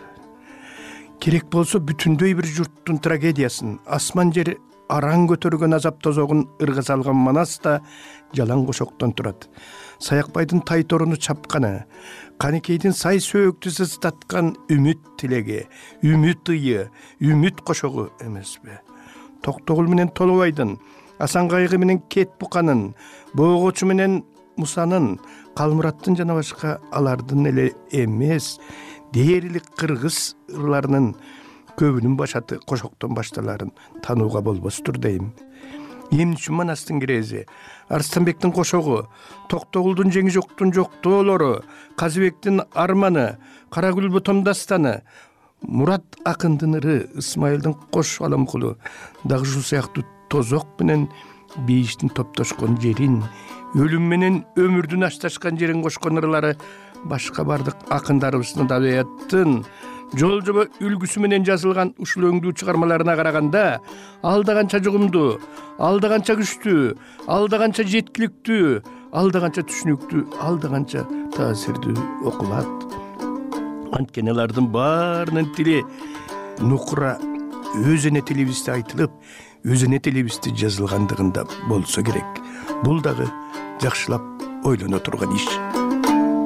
Керек болсо бүтүндөй бир журттун трагедиясын, асман жери араң көтөргөн азап тозогун ырга салган Манас да жалаң кошоктон турат. Саякбайдын тай торуну чапканы, Каникейдин сай сөөктү сыздаткан үмүт тилеги, үмүт ыйы, үмүт кошогу эмеспи. Токтогул менен Толобайдын, Асан Кайгы менен Кет Буканын, Боогочу менен Мусанын, Калмураттын жана башка алардын эле эмес, дээрлик кыргыз ырларынын көбүнүн башаты кошоктон башталарын танууга болбостур дейм. Эмне үчүн Манастын кирези, Арстанбектин кошогу, Токтогулдун жеңи жоктун жоктоолору, Казыбектин арманы, Карагүл Ботом дастаны, Мурат акындын ыры, Исмайылдын кош аламкулу, дагы ушул сыяктуу тозок менен бейиштин топтошкон жерин, өлүм менен өмүрдүн ашташкан жерин кошкон ырлары башка бардык акындарыбыздын адабияттын жол жоба үлгүсү менен жазылган ушул өңдүү чыгармаларына караганда алда канча жугумдуу, алда канча күчтүү, алда канча жеткиликтүү, алда канча түшүнүктүү, алда канча таасирдүү окулат. Анткени алардын баарынын тили нукура өз эне тилибизде айтылып, өз эне тилибизде жазылгандыгында болсо керек. Бул дагы жакшылап ойлоно турган иш.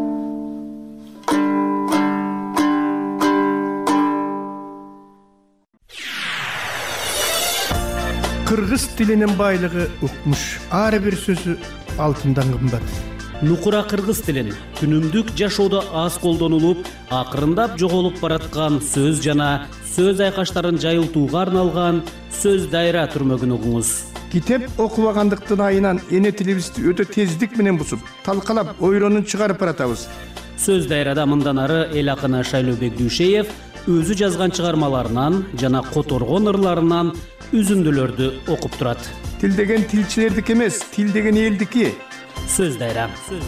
кыргыз тилинин байлыгы укмуш, ар бир сөзү алтындан кымбат. Нукура кыргыз тилин күнүмдүк жашоодо аз колдонулуп, акырындап жоголуп бараткан сөз жана сөз айкаштарын жайылтууга арналган сөз дайра түрмөгүн угуңуз. Китеп окубагандыктын айынан эне тилибизди өтө тездик менен бусуп, талкалап, ойронун чыгарып баратабыз. Сөз дайрада мындан ары эл акыны Шайлообек Дүйшеев өзү жазган чыгармаларынан жана которгон ырларынан үзүндүлөрдү окуп турат. Тил деген тилчилердики эмес, тил деген элдики. Сөз дайра.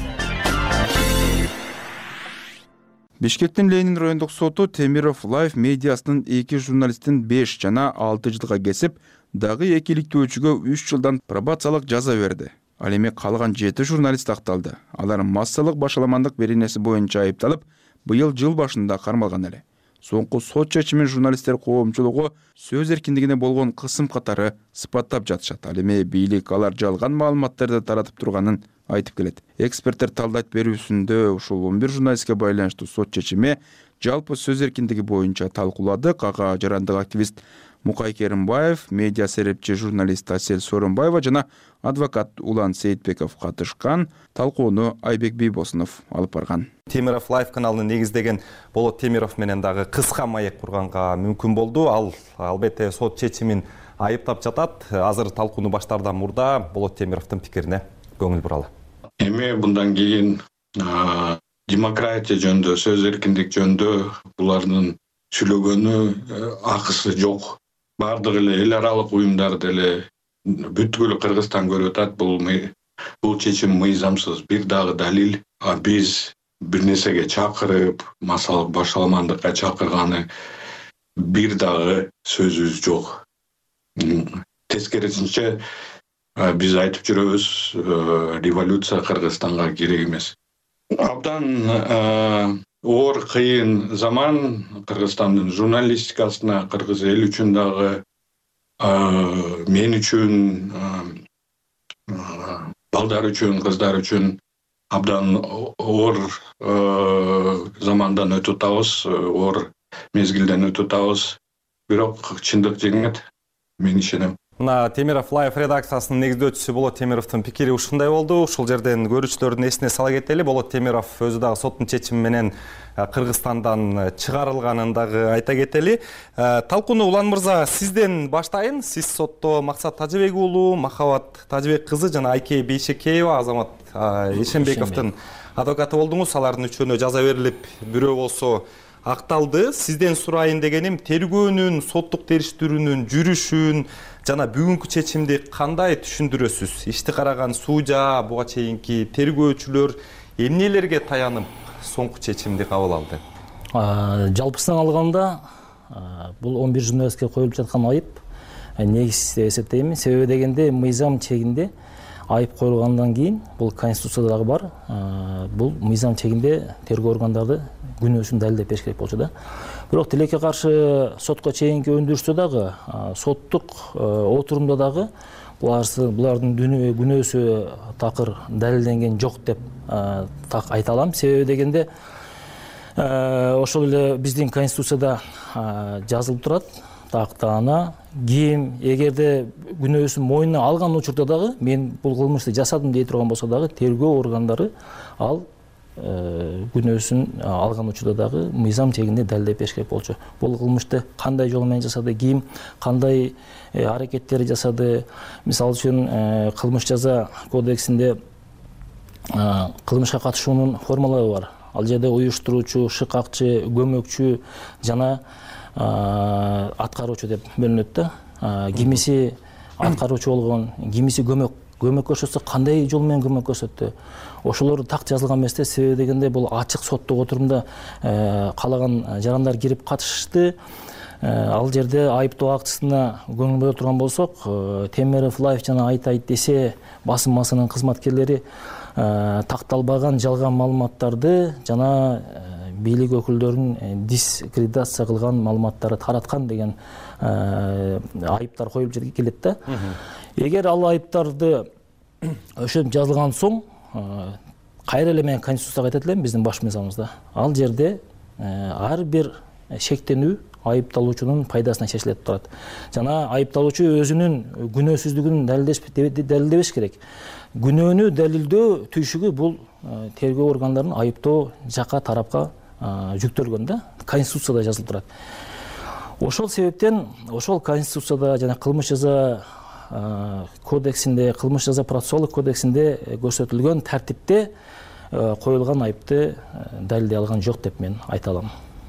Бишкектин Ленин райондук соту Темиров Лайф медиасынын эки журналистин беш жана алты жылга кесип, дагы эки иликтөөчүгө үч жылдан пробациялык жаза берди. Ал эми калган жети журналист акталды. Алар массалык башаламандык беренеси боюнча айыпталып, быйыл жыл башында кармалган эле. Соңку сот чечимин журналисттер коомчулугу сөз эркиндигине болгон кысым катары сыпаттап жатышат. Ал эми бийлик алар жалган маалыматтарды таратып турганын айтып келет. Эксперттер талдайт берүүсүндө ушул он бир журналистке байланыштуу сот чечими жалпы сөз эркиндиги боюнча талкуулады. Кага жарандык активист Мукай Керимбаев, медиа серепчи журналист Асель Сооронбаева жана адвокат Улан Сейитбеков катышкан. Талкууну Айбек Бийбосунов алып барган. Темиров Лайф каналын негиздеген Болот Темиров менен дагы кыска маек курганга мүмкүн болду. Ал албетте сот чечимин айыптап жатат. Азыр талкууну баштаардан мурда Болот Темировдун пикирине көңүл буралы. Эми мындан кийин демократия жөнүндө, сөз эркиндик жөнүндө булардын сүйлөгөнү акысы жок. Бардыгы эле эл аралык уюмдар деле бүткүл Кыргызстан көрүп атат. Бул бул чечим мыйзамсыз. Бир дагы далил, а биз бир нерсеге чакырып, массалык башаламандыкка чакырганы бир дагы сөзүбүз жок. Тескерисинче биз айтып жүрөбүз, революция Кыргызстанга керек эмес. Абдан оор кыйын заман Кыргызстандын журналистикасына, кыргыз эл үчүн дагы, мен үчүн, балдар үчүн, кыздар үчүн абдан оор замандан өтүп атабыз, оор мезгилден өтүп атабыз. Бирок чындык жеңет, мен ишенем. Мына Темиров Лайф редакциясынын негиздөөчүсү Болот Темировдун пикири ушундай болду. Ушул жерден көрүүчүлөрдүн эсине сала кетели. Болот Темиров өзү дагы соттун чечими менен Кыргызстандан чыгарылганын дагы айта кетели. Талкууну Улан мырза сизден баштайын. Сиз сотто Максат Тажыбек уулу, Махабат Тажыбек кызы жана Айке Бейшекеева, Азамат Эшенбековдун адвокаты болдуңуз. Алардын үчөөнө жаза берилип, бирөө болсо акталды. Сизден сурайын дегеним, тергөөнүн, соттук териштирүүнүн жүрүшүн жана бүгүнкү чечимди кандай түшүндүрөсүз? Ишти караган сужа, буга чейинки тергөөчүлөр эмнелерге таянып соңку чечимди кабыл алды? Жалпысынан алганда, бул он бир журналистке коюлуп жаткан айып негизсиз деп эсептейм. Себеби дегенде мыйзам чегинде айып коюлгандан кийин, бул Конституцияда дагы бар, бул мыйзам чегинде тергөө органдары күнөөсүн далилдеп бериш керек болчу да. Бирок тилекке каршы сотко чейинки өндүрүштө дагы, соттук отурумда дагы булардын күнөөсү такыр далилденген жок деп так айта алам. Себеби дегенде ошол эле биздин Конституцияда жазылып турат, тактаана ким эгерде күнөөсүн мойнуна алган учурда дагы мен бул кылмышты жасадым дей турган болсо дагы тергөө органдары ал күнөөсүн алган учурда дагы мыйзам чегинде далилдеп бериш керек болчу. Бул кылмышты кандай жол менен жасады, ким кандай аракеттер жасады. Мисалы үчүн кылмыш жаза кодексинде кылмышка катышуунун формалары бар. Ал жерде уюштуруучу, шыкакчы, көмөкчү жана аткаруучу деп бөлүнөт да. Кимиси аткаруучу болгон, кимиси көмөк көмөк көрсөтсө кандай жол менен көмөк көрсөттү. Ошолор так жазылган эмес да. Себеби дегенде бул ачык соттук отурумда каалаган жарандар кирип катышты. Ал жерде айыптоо актысына көңүл бура турган болсок, Темиров Лайф жана айт айт десе басылмасынын кызматкерлери такталбаган жалган маалыматтарды жана бийлик өкүлдөрүнүн дискредитация кылган маалыматтарды тараткан деген айыптар коюлуп келет да. Эгер ал айыптарды ошентип жазылган соң, кайра эле мен Конституцияга айтат элем, биздин баш мыйзамыбызда. Ал жерде ар бир шектенүү айыпталуучунун пайдасына чечилип турат. Жана айыпталуучу өзүнүн күнөөсүздүгүн далилдебеш керек. Күнөөнү далилдөө түйшүгү бул тергөө органдарынын айыптоо жака тарапка жүктөлгөн да, конституцияда жазылып турат. Ошол себептен ошол конституцияда жана кылмыш жаза кодексинде, кылмыш жаза процессуалдык кодексинде көрсөтүлгөн тартипте коюлган айыпты далилдей алган жок деп мен айта алам.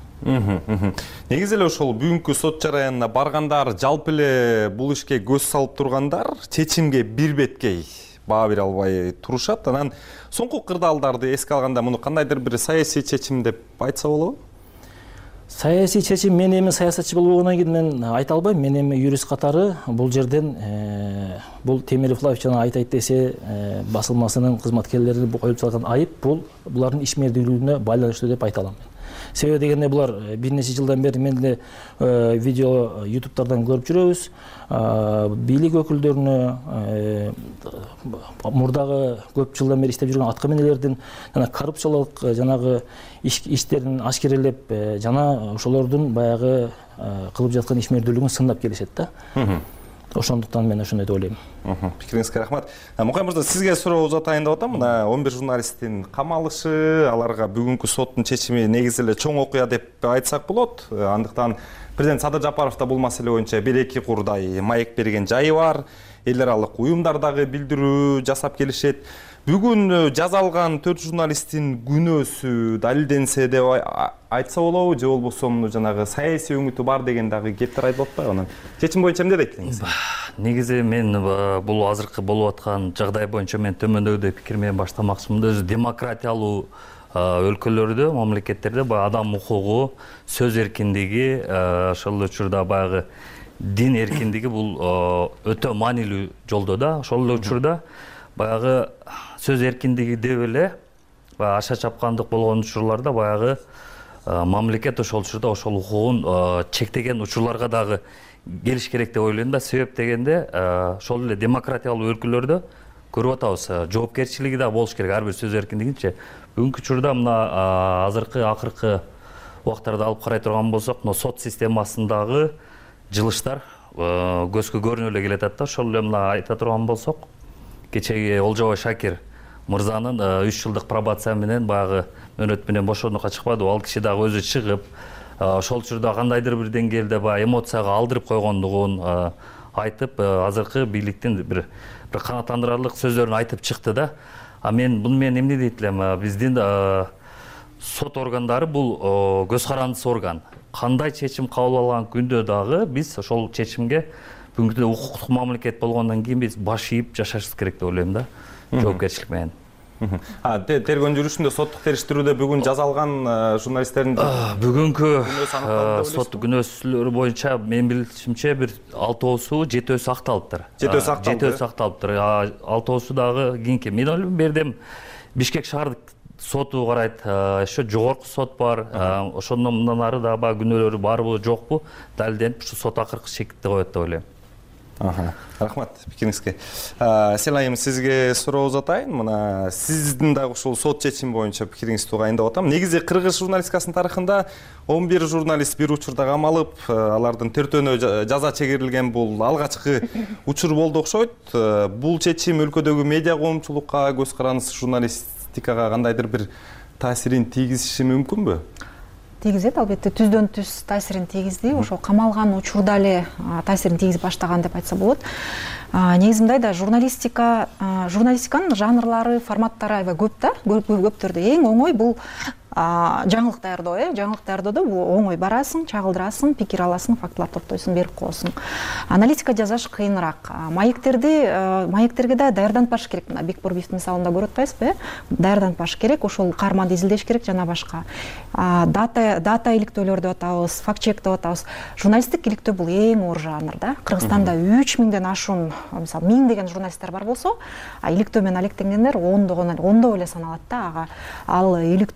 Негизи эле ошол бүгүнкү сот жараянына баргандар, жалпы эле бул ишке көз салып тургандар чечимге бир беткей баа бере албай турушат. Анан соңку кырдаалдарды эске алганда муну кандайдыр бир саясий чечим деп айтса болобу? Саясий чечим, мен эми саясатчы болгондон кийин мен айта албайм. Мен эми юрист катары бул жерден бул Темиров Лайф жана айтайт десе басылмасынын кызматкерлери коюп салган айып бул булардын ишмердүүлүгүнө байланыштуу деп айта алам. Себеби дегенде булар бир нече жылдан бери мен деле видео ютубтардан көрүп жүрөбүз. Бийлик өкүлдөрүнө, мурдагы көп жылдан бери иштеп жүргөн аткаминелердин жана коррупциялык жанагы иштерин ашкерелеп жана ошолордун баягы кылып жаткан ишмердүүлүгүн сындап келишет да. Ошондуктан мен ошондой деп ойлойм. Пикириңизге рахмат. Мукай мырза, сизге суроо узатайын деп атам. Мына он бир журналисттин камалышы, аларга бүгүнкү соттун чечими негизи эле чоң окуя деп айтсак болот. Андыктан президент Садыр Жапаров да бул маселе боюнча бир эки курдай маек берген жайы бар. Эл аралык уюмдар дагы билдирүү жасап келишет. Бүгүн жазалган төрт журналисттин күнөөсү далилденсе деп айтса болобу, же болбосо жанагы саясий өңүтү бар деген дагы кептер айтылып атпайбы? Анан чечим боюнча эмне дейт элеңиз? Негизи мен бул азыркы болуп аткан жагдай боюнча мен төмөндөгүдөй пикир менен баштамакчымын. Өзү демократиялуу өлкөлөрдө, мамлекеттерде баягы адам укугу, сөз эркиндиги, ошол учурда баягы дин эркиндиги бул өтө маанилүү жолдо да. Ошол учурда баягы сөз эркиндиги деп эле аша чапкандык болгон учурларда баягы мамлекет ошол учурда ошол укугун чектеген учурларга дагы келиш керек деп ойлойм да. Себеп дегенде ошол эле демократиялуу өлкөлөрдө көрүп атабыз, жоопкерчилиги да болуш керек ар бир сөз эркиндигинче. Бүгүнкү учурда мына азыркы акыркы убактарда алып карай турган болсок, мына сот системасындагы жылыштар көзгө көрүнүп эле келатат да. Ошол эле мына айта турган болсок, кечеги Олжобой Шакир мырзанын үч жылдык пробация менен баягы мөөнөт менен бошоонукка чыкпады. Ал киши дагы өзү чыгып, ошол учурда кандайдыр бир деңгээлде баягы эмоцияга алдырып койгондугун айтып, азыркы бийликтин бир бир канааттандырарлык сөздөрүн айтып чыкты да. А мен бул менен эмне дейт элем? Биздин сот органдары бул көз карандысы орган. Кандай чечим кабыл алган күндө дагы биз ошол чечимге бүгүнкү укуктук мамлекет болгондон кийин биз баш ийип жашашыбыз керек деп ойлойм да. Жоопкерчилик менен. Тергөө жүрүшүндө соттук териштирүүдө бүгүн жазалган журналисттердин бүгүнкү сот күнөөсүлөрү боюнча мен билишимче бир алтоосу, жетөөсү акталыптыр. Жетөөсү акталды. Жетөөсү акталыптыр. алтоосу дагы кийинки. Мен ойлойм бердем Бишкек шаардык соту карайт, еще жогорку сот бар. Ошондон мындан ары дагы баягы күнөөлөрү барбы, жокпу далилденип, ушу сот акыркы чекитти коет деп ойлойм. Рахмат пикириңизге. Селайым, сизге суроо узатайын. Мына сиздин дагы ушул сот чечими боюнча пикириңизди угайын деп атам. Негизи кыргыз журналистикасынын тарыхында он бир журналист бир учурда камалып, алардын төртөөнө жаза чегирилген бул алгачкы учур болду окшойт. Бул чечим өлкөдөгү медиа коомчулукка, көз карандысы журналистикага кандайдыр бир таасирин тийгизиши мүмкүнбү? Тийгизет, албетте түздөн түз таасирин тийгизди. Ошол камалган учурда эле таасирин тийгизип баштаган деп айтса болот. Негизи мындайда журналистика, журналистиканын жанрлары, форматтары аябай көп да, көптөрдө. Эң оңой бул жаңылык даярдоо, э, жаңылык даярдоодо бул оңой барасың, чагылдырасың, пикир аласың, фактылар топтойсуң, берип коесуң. Аналитика жасаш кыйыныраак. Маектерди, маектерге да даярданып баш керек. Мына Бекбурбиевдин мисалында көрүп атпайсызбы, э? Даярданып баш керек, ошол каарманды изилдеш керек жана башка. Дата, дата иликтөөлөр деп атабыз, факт чек деп атабыз. Журналисттик иликтөө бул эң оор жанр да. Кыргызстанда үч миңден ашуун, мисалы, миң деген журналисттер бар болсо, иликтөө менен алектенгендер ондогон, ондоо эле саналат да. Ал иликтөө менен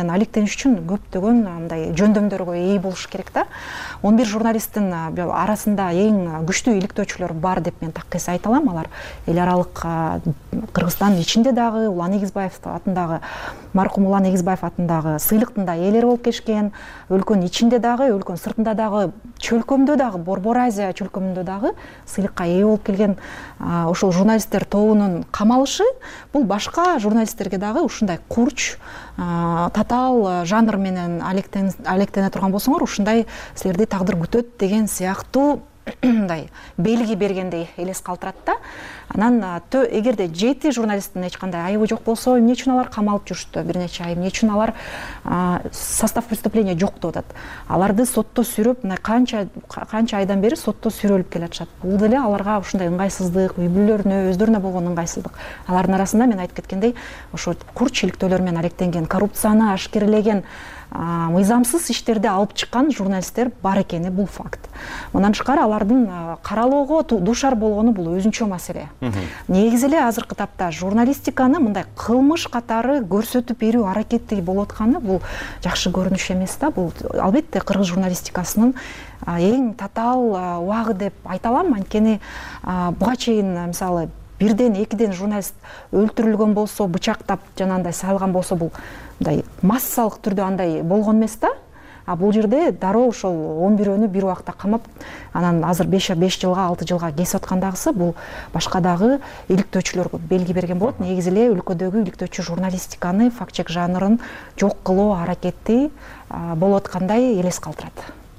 менен алектениш үчүн көптөгөн мындай жөндөмдөргө ээ болуш керек да. он бир журналисттин арасында эң күчтүү иликтөөчүлөр бар деп мен такыс айта алам. Алар эл аралык Кыргызстан ичинде дагы Улан Эгизбаев атындагы маркум Улан Эгизбаев атындагы сыйлыктын да ээлери болуп келишкен. Өлкөнүн ичинде дагы, өлкөнүн сыртында дагы, чөлкөмдө дагы, Борбор Азия чөлкөмүндө дагы сыйлыкка ээ болуп келген ошол журналисттер тобунун камалышы бул башка журналисттерге дагы ушундай курч, татаал жанр менен алектене турган болсоңор, ушундай силерди тагдыр күтөт деген сыяктуу мындай белги бергендей элес калтырат да. Анан эгерде жети журналисттин эч кандай айыбы жок болсо, эмне үчүн алар камалып жүрүштү бир нече ай, эмне үчүн алар состав преступления жок деп атат. Аларды сотто сүрөп, мына канча канча айдан бери сотто сүрөлүп келатышат. Бул деле аларга ушундай ыңгайсыздык, үй бүлөлөрүнө, өздөрүнө болгон ыңгайсыздык. Алардын арасында мен айтып кеткендей, ошо курч иликтөөлөр менен алектенген, коррупцияны ашкерлеген, мыйзамсыз иштерди алып чыккан журналисттер бар экени бул факт. Мындан тышкары алардын каралоого дуушар болгону бул өзүнчө маселе. Негизи эле азыркы тапта журналистиканы мындай кылмыш катары көрсөтүп берүү аракети болуп атканы бул жакшы көрүнүш эмес да. Бул албетте кыргыз журналистикасынын эң татаал убагы деп айта алам. Анткени буга чейин мисалы бирден экиден журналист өлтүрүлгөн болсо, бычактап жанагындай салган болсо, бул мындай массалык түрдө андай болгон эмес да. А бул жерде дароо ошол он бирөөнү бир убакта камап, анан азыр беш жылга, алты жылга кесип аткандагысы бул башка дагы иликтөөчүлөргө белги берген болот. Негизи эле өлкөдөгү иликтөөчү журналистиканы, факт-чек жанрын жок кылуу аракети болуп аткандай элес калтырат.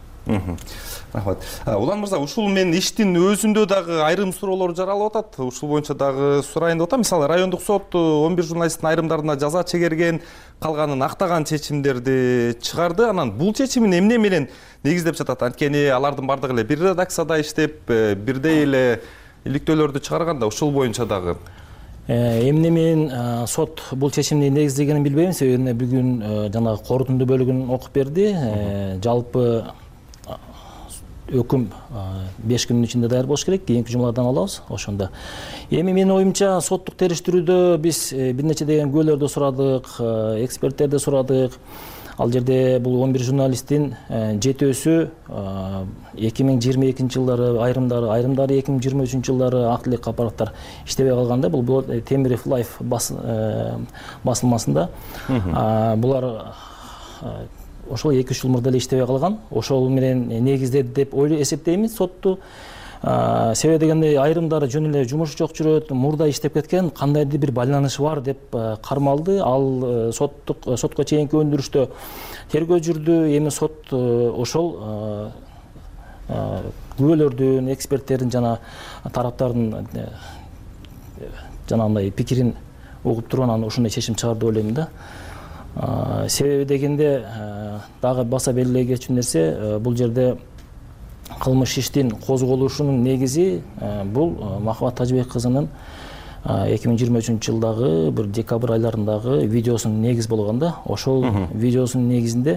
Рахмат. Улан мырза, ушул мен иштин өзүндө дагы айрым суроолор жаралып атат. Ушул боюнча дагы сурайын деп атам. Мисалы, райондук сот он бир журналисттин айрымдарына жаза чегерген, калганын актаган чечимдерди чыгарды. Анан бул чечимин эмне менен негиздеп жатат? Анткени алардын бардыгы эле бир редакцияда иштеп, бирдей эле иликтөөлөрдү чыгарганда, ушул боюнча дагы эмне менен сот бул чечимди негиздегенин билбейм. Себеби бүгүн жанагы корутунду бөлүгүн окуп берди. Жалпы өкүм беш күнүн ичинде даяр болуш керек, кийинки жумадан алабыз ошондо. Эми менин оюмча соттук териштирүүдө биз бир нече деген күбөлөрдү сурадык, эксперттерди сурадык. Ал жерде бул он бир журналисттин жетөөсү эки миң жыйырма экинчи жылдары айрымдары, айрымдары эки миң жыйырма үчүнчү жылдары актылык аппараттар иштебей калганда, бул Темиров Лайф басылмасында булар ошол эки үч жыл мурда эле иштебей калган. Ошол менен негиздеди деп ойлойм, эсептеймин сотту. Себеби дегенде айрымдары жөн эле жумуш жок жүрөт, мурда иштеп кеткен, кандайдыр бир байланышы бар деп кармалды. Ал соттук сотко чейинки өндүрүштө тергөө жүрдү. Эми сот ошол күбөлөрдүн, эксперттердин жана тараптардын жанагындай пикирин угуп туруп анан ошондой чечим чыгарды деп ойлойм да. Себеби дегенде дагы баса белгилей кетчү нерсе, бул жерде кылмыш иштин козголушунун негизи бул Махабат Тажыбек кызынын эки миң жыйырма үчүнчү жылдагы бир декабрь айларындагы видеосунун негиз болгон да. Ошол видеосунун негизинде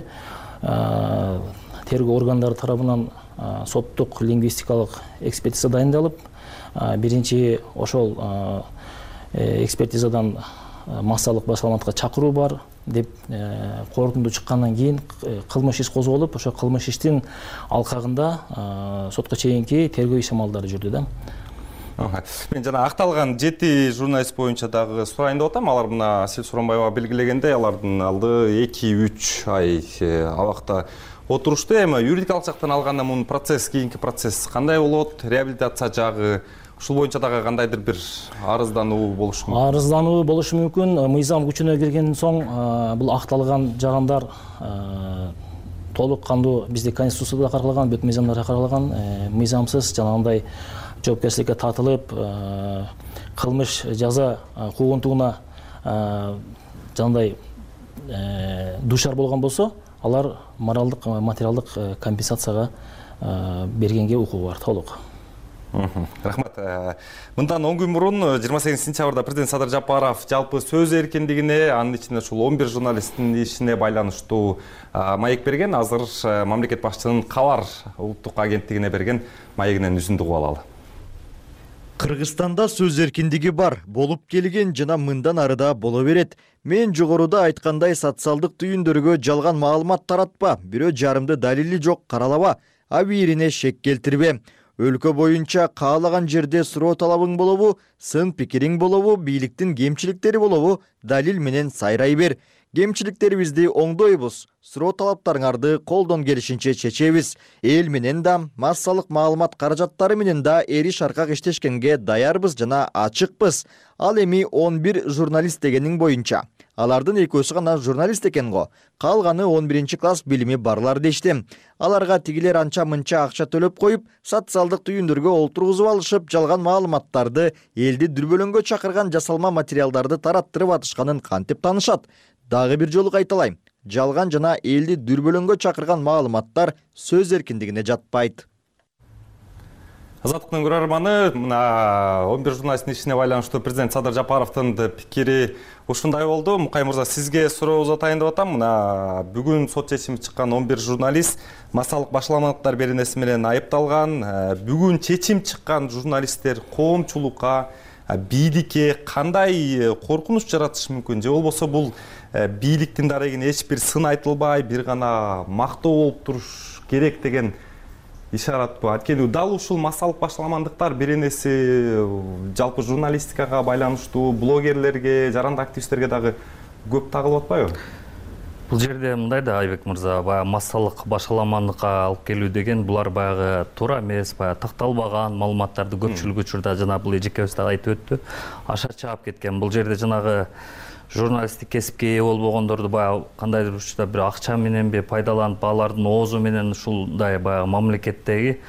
тергөө органдары тарабынан соттук лингвистикалык экспертиза дайындалып, биринчи ошол экспертизадан массалык башаламатка чакыруу бар деп корутунду чыккандан кийин кылмыш иш козголуп, ошо кылмыш иштин алкагында сотко чейинки тергөө иш-амалдары жүрдү да. Мен жана акталган жети журналист боюнча дагы сурайын деп атам. Алар мына Асель Суранбаева белгилегендей, алардын алды эки үч ай абакта отурушту. Эми юридикалык жактан алганда мунун процесс, кийинки процесс кандай болот? Реабилитация жагы ушул боюнча дагы кандайдыр бир арыздануу болушу мүмкүн? Арыздануу болушу мүмкүн. Мыйзам күчүнө киргенден соң бул акталган жагандар толук кандуу бизде конституцияда каралган, бүт мыйзамдарда каралган, мыйзамсыз жанагындай жоопкерчиликке тартылып, кылмыш жаза куугунтугуна жанагындай дуушар болгон болсо, алар моралдык, материалдык компенсацияга бергенге укугу бар толук. Рахмат. Мындан он күн мурун жыйырма сегизинчи сентябрда президент Садыр Жапаров жалпы сөз эркиндигине, анын ичинде ушул он бир журналисттин ишине байланыштуу маек берген. Азыр мамлекет башчынын Кабар улуттук агенттигине берген маегинен үзүндү угуп алалы. Кыргызстанда сөз эркиндиги бар, болуп келген жана мындан арыда боло берет. Мен жогоруда айткандай социалдык түйүндөргө жалган маалымат таратпа, бирөө жарымды далили жок каралаба, абийирине шек келтирбе. Өлкө боюнча каалаган жерде суроо талабың болобу, сын пикириң болобу, бийликтин кемчиликтери болобу, далил менен сайрай бер. Кемчиликтерибизди оңдойбуз, суроо талаптарыңарды колдон келишинче чечебиз. Эл менен да, массалык маалымат каражаттары менен да эри шаркак иштешкенге даярбыз жана ачыкпыз. Ал эми он бир журналист дегениң боюнча. Алардын экөөсү гана журналист экен го. Калганы он биринчи класс билими барлар дешти. Аларга тигилер анча-мынча акча төлөп коюп, социалдык түйүндөргө олтургузуп алышып, жалган маалыматтарды, элди дүрбөлөңгө чакырган жасалма материалдарды тараттырып атышканын кантип таанышат? Дагы бир жолу кайталайм. Жалган жана элди дүрбөлөңгө чакырган маалыматтар сөз эркиндигине жатпайт. Азаттыктын көрөрманы, мына он бир журналисттин ишине байланыштуу президент Садыр Жапаровдун пикири ушундай болду. Мукай мырза, сизге суроо узатайын деп атам. Мына бүгүн сот чечими чыккан он бир журналист массалык башаламалыктар беренеси менен айыпталган. Бүгүн чечим чыккан журналисттер коомчулукка, бийликке кандай коркунуч жаратышы мүмкүн? Же болбосо бул бийликтин дарегине эч бир сын айтылбай, бир гана мактоо болуп туруш керек деген ишаратпы? Анткени дал ушул массалык башаламандыктар беренеси жалпы журналистикага байланыштуу блогерлерге, жаранды активисттерге дагы көп тагылып атпайбы? Бул жерде мындай да, Айбек мырза, баягы массалык башаламандыкка алып келүү деген булар баягы туура эмес, баягы такталбаган маалыматтарды көпчүлүк учурда жана бул эжекебиз да айтып өттү, аша чаап кеткен. Бул жерде жанагы журналисттик кесипке ээ болбогондорду баягы кандайдыр учурда бир акча мененби пайдаланып, алардын оозу менен ушундай баягы мамлекеттеги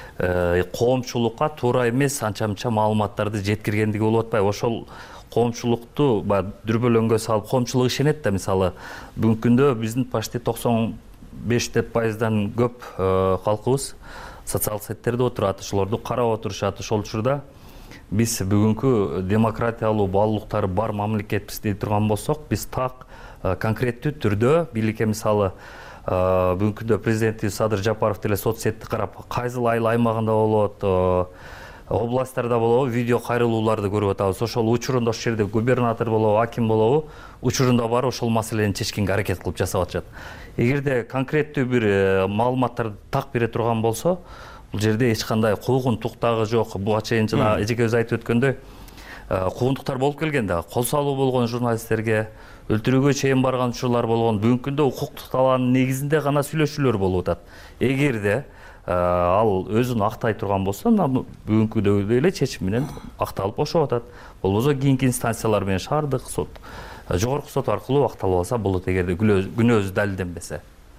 коомчулукка туура эмес анча-мынча маалыматтарды жеткиргендиги болуп атпайбы? Ошол коомчулукту баягы дүрбөлөңгө салып, коомчулук ишенет да, мисалы бүгүнкү күндө биздин почти токсон беш пайыздан көп калкыбыз социалдык сеттерде отурат, ошолорду карап отурушат. Ошол учурда биз бүгүнкү демократиялуу баалуулуктары бар мамлекетпиз дей турган болсок, биз так конкреттүү түрдө бийликке, мисалы бүгүнкү күндө президентибиз Садыр Жапаров деле соц сетти карап, кайсыл айыл аймагында болот, областтарда болобу, видео кайрылууларды көрүп атабыз. Ошол учурунда ошол жерде губернатор болобу, аким болобу, учурунда барып ошол маселени чечкенге аракет кылып жасап атышат. Эгерде конкреттүү бир маалыматтарды так бере турган болсо, бул жерде эч кандай куугунтук дагы жок. Буга чейин жана эжекебиз айтып өткөндөй, куугунтуктар болуп келген да, кол салуу болгон журналисттерге, өлтүрүүгө чейин барган учурлар болгон. Бүгүнкү күндө укуктук талаанын негизинде гана сүйлөшүүлөр болуп атат. Эгерде ал өзүн актай турган болсо, бүгүнкүдөй эле чечим менен акталып бошоп атат. Болбосо кийинки инстанциялар менен шаардык сот, жогорку сот аркылуу акталып алса болот, эгерде күнөөсү далилденбесе.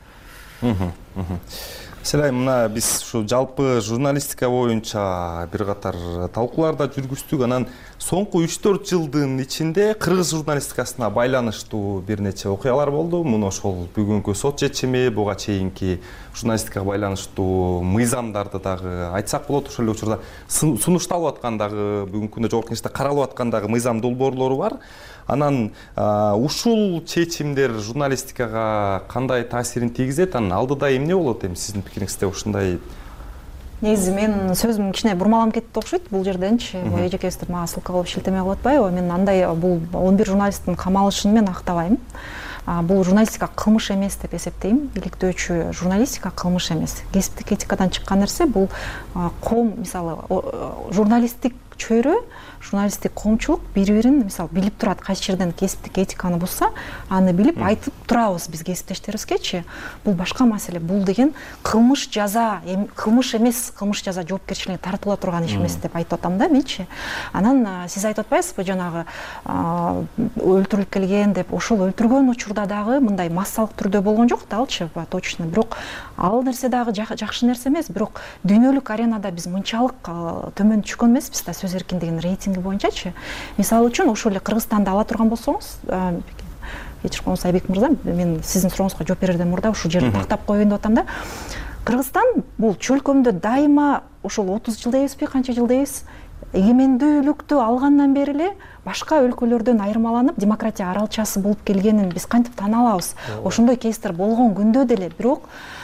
Селай, мына биз ушу жалпы журналистика боюнча бир катар талкууларда жүргүздүк. Анан соңку үч төрт жылдын ичинде кыргыз журналистикасына байланыштуу бир нече окуялар болду. Муну ошол бүгүнкү сот чечими, буга чейинки журналистикага байланыштуу мыйзамдарды дагы айтсак болот. Ошол эле учурда сунушталып аткан дагы, бүгүнкү күндө жогорку кеңеште каралып аткан дагы мыйзам долбоорлору бар. Анан ушул чечимдер журналистикага кандай таасирин тийгизет? Анан алдыда эмне болот эми сиздин пикириңизде ушундай? Негизи мен сөзүм кичине бурмаланып кетти окшойт бул жерденчи. Эжекебизди мага ссылка кылып шилтеме кылып атпайбы? Мен андай бул он бир журналисттин камалышын мен актабайм. Бул журналистика кылмыш эмес деп эсептейм. Иликтөөчү журналистика кылмыш эмес. Кесиптик этикадан чыккан нерсе бул коом, мисалы журналисттик чөйрө, журналисттик коомчулук бири-бирин мисалы билип турат, кайсы жерден кесиптик этиканы бузса, аны билип айтып турабыз биз кесиптештерибизгечи. Бул башка маселе. Бул деген кылмыш жаза, кылмыш эмес, кылмыш жаза жоопкерчиликке тартыла турган иш эмес деп айтып атам да менчи. Анан сиз айтып атпайсызбы, жанагы өлтүрүлүп келген деп, ошол өлтүргөн учурда дагы мындай массалык түрдө болгон жок да, алчы, точно. Бирок ал нерсе дагы жакшы нерсе эмес, бирок дүйнөлүк аренада биз мынчалык төмөн түшкөн эмеспиз да, сөз эркиндигинин рейтинги боюнчачы. Мисалы үчүн ошол эле Кыргызстанды ала турган болсоңуз, кечирип коюңуз Айбек мырза, мен сиздин сурооңузга жооп берерден мурда ушул жерди тактап коеюн деп атам да. Кыргызстан бул чөлкөмдө дайыма ошол отуз жыл дейбизби, канча жыл дейбиз, эгемендүүлүктү алгандан бери эле башка өлкөлөрдөн айырмаланып демократия аралчасы болуп келгенин биз кантип таана алабыз? Ошондой кейстер болгон күндө деле, бирок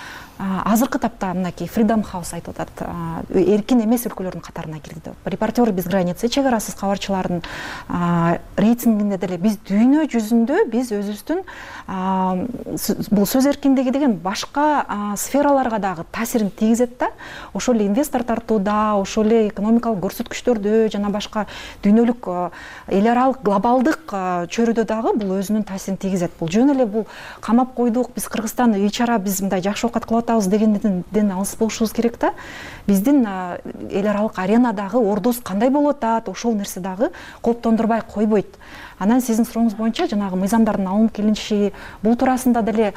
азыркы тапта мынакей Freedom House айтып атат, эркин эмес өлкөлөрдүн катарына кирди деп. Репортеры без границы, чек арасыз кабарчылардын рейтингинде деле биз дүйнө жүзүндө биз өзүбүздүн бул сөз эркиндиги деген башка сфераларга дагы таасирин тийгизет да. Ошол эле инвестор тартууда, ошол эле экономикалык көрсөткүчтөрдө жана башка дүйнөлүк эл аралык глобалдык чөйрөдө дагы бул өзүнүн таасирин тийгизет. Бул жөн эле бул камап койдук, биз Кыргызстан үй чара биз мындай жакшы оокат кылып атабыз дегенден алыс болушубуз керек да. Биздин эл аралык аренадагы ордубуз кандай болуп атат, ошол нерсе дагы кооптондурбай койбойт. Анан сиздин сурооңуз боюнча жанагы мыйзамдардын алынып келиниши бул туурасында деле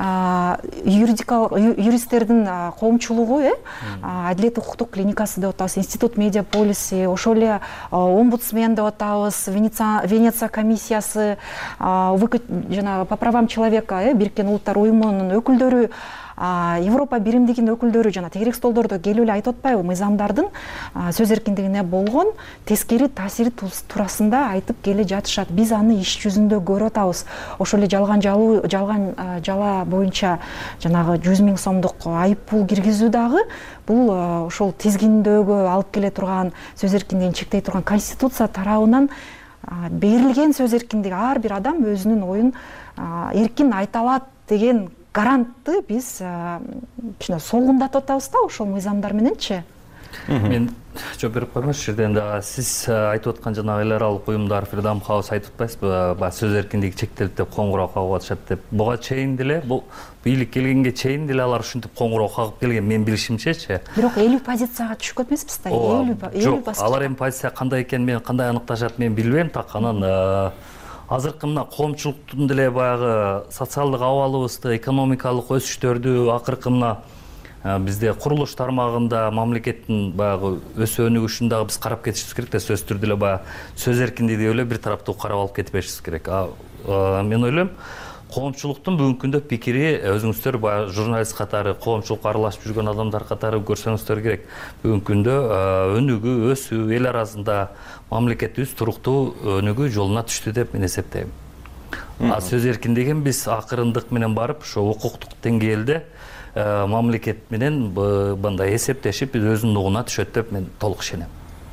юристтердин коомчулугу, э, Адилет укуктук клиникасы деп атабыз, Институт медиа полиси, ошол эле омбудсмен деп атабыз, Венеция комиссиясы, жана по правам человека, э, Бириккен Улуттар уюмунун өкүлдөрү, Европа биримдигинин өкүлдөрү жана тегерек столдордо келип эле айтып атпайбы, мыйзамдардын сөз эркиндигине болгон тескери таасири туурасында айтып келе жатышат. Биз аны иш жүзүндө көрүп атабыз. Ошол эле жалган жалуу, жалган жала боюнча жанагы жүз миң сомдук айып пул киргизүү дагы бул ошол тизгиндөгө алып келе турган, сөз эркиндигин чектей турган Конституция тарабынан берилген сөз эркиндиги, ар бир адам өзүнүн оюн эркин айта алат деген гарантты биз кичине солгундатып атабыз да ошол мыйзамдар мененчи. Мен жооп берип коймош, ушул жерден дагы сиз айтып аткан жанагы эл аралык уюмдар, Freedom House айтып атпайсызбы, баягы сөз эркиндиги чектелип деп коңгуроо кагып атышат деп. Буга чейин деле, бул бийлик келгенге чейин деле алар ушинтип коңгуроо кагып келген, мен билишимчечи. Бирок элүү позицияга түшүп кетпейсизби да? элүү Жок, алар эми позиция кандай экенин мен кандай аныкташат мен билбейм, так анан азыркы мына коомчулуктун деле баягы социалдык абалыбызды, экономикалык өсүштөрдү акыркы мына бизде курулуш тармагында мамлекеттин баягы өсүп өнүгүшүн дагы биз карап кетишибиз керек да, сөзсүз түрдө эле баягы сөз эркиндиги эле бир тараптуу карап алып кетпешибиз керек. Мен ойлойм, коомчулуктун бүгүнкү күндө пикири, өзүңүздөр баягы журналист катары, коомчулукка аралашып жүргөн адамдар катары көрсөңүздөр керек. Бүгүнкү күндө өнүгүү, өсүү, эл арасында мамлекетибиз туруктуу өнүгүү жолуна түштү деп мен эсептейм. А сөз эркиндигин биз акырындык менен барып, ошо укуктук деңгээлде мамлекет менен мындай эсептешип, биз өзүнүн угуна түшөт деп мен толук ишенем.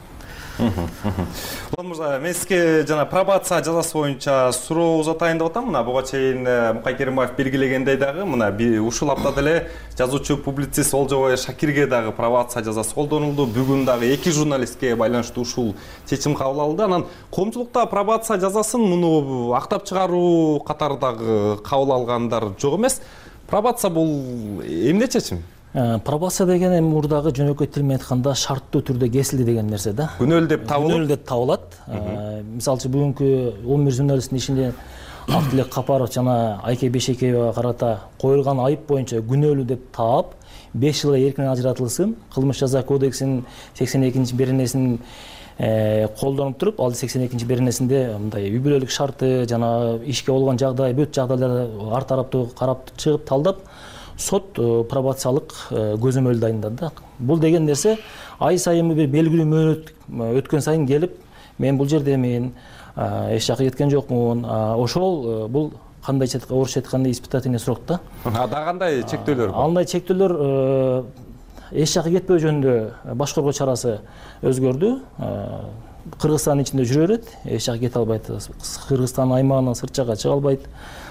Улан мырза, мен сизге жана пробация жазасы боюнча суроо узатайын деп атам. Мына буга чейин Мукай Керимбаев белгилегендей дагы, мына ушул аптада эле жазуучу публицист Олжобой Шакирге дагы пробация жазасы колдонулду. Бүгүн дагы эки журналистке байланыштуу ушул чечим кабыл алынды. Анан коомчулукта пробация жазасын муну актап чыгаруу катары дагы кабыл алгандар жок эмес. Пробация бул эмне чечим? Пробация деген эми мурдагы жөнөкөй тил менен айтканда шарттуу түрдө кесилди деген нерсе да. Күнөөлүү деп табылат. Күнөөлүү деп табылат. Мисалы үчүн бүгүнкү он бир журналисттин ичинде Актилек Капаров жана Айке Бешекеевага карата коюлган айып боюнча күнөөлүү деп таап, беш жылга эркин ажыратылсын, кылмыш жаза кодексинин сексен экинчи беренесин колдонуп туруп, ал сексен экинчи беренесинде мындай үй бүлөлүк шарты жана ишке болгон жагдай, бүт жагдайларды ар тараптуу карап чыгып талдап, сот пробациялык көзөмөл дайындады да. Бул деген нерсе ай сайын бир белгилүү мөөнөт өткөн сайын келип, мен бул жердемин, эч жака кеткен жокмун. Ошол бул кандайча орусча айтканда испытательный срок да. Ада кандай чектөөлөр бар? Андай чектөөлөр эч жака кетпөө жөнүндө баш коргоо чарасы өзгөрдү. Кыргызстандын ичинде жүрө берет, эч жака кете албайт. Кыргызстан аймагынан сырт жакка чыга албайт.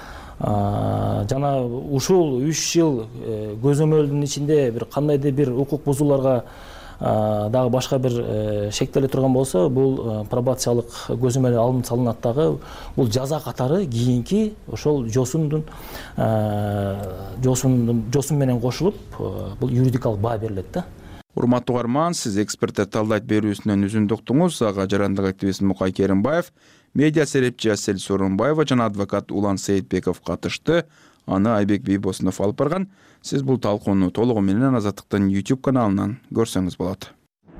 Жана ушул үч жыл көзөмөлдүн ичинде бир кандайдыр бир укук бузууларга дагы башка бир шектеле турган болсо, бул пробациялык көзөмөл алынып салынат дагы. Бул жаза катары кийинки ошол жосундун жосундун жосун менен кошулуп, бул юридикалык баа берилет да. Урматтуу угарман, сиз эксперттер талдайт берүүсүнөн үзүндү уктуңуз. Ага жарандык активист Мукай Керимбаев, медиа серепчи Асель Сооронбаева жана адвокат Улан Сейитбеков катышты. Аны Айбек Бийбосунов алып барган. Сиз бул талкууну толугу менен Азаттыктын YouTube каналынан көрсөңүз болот.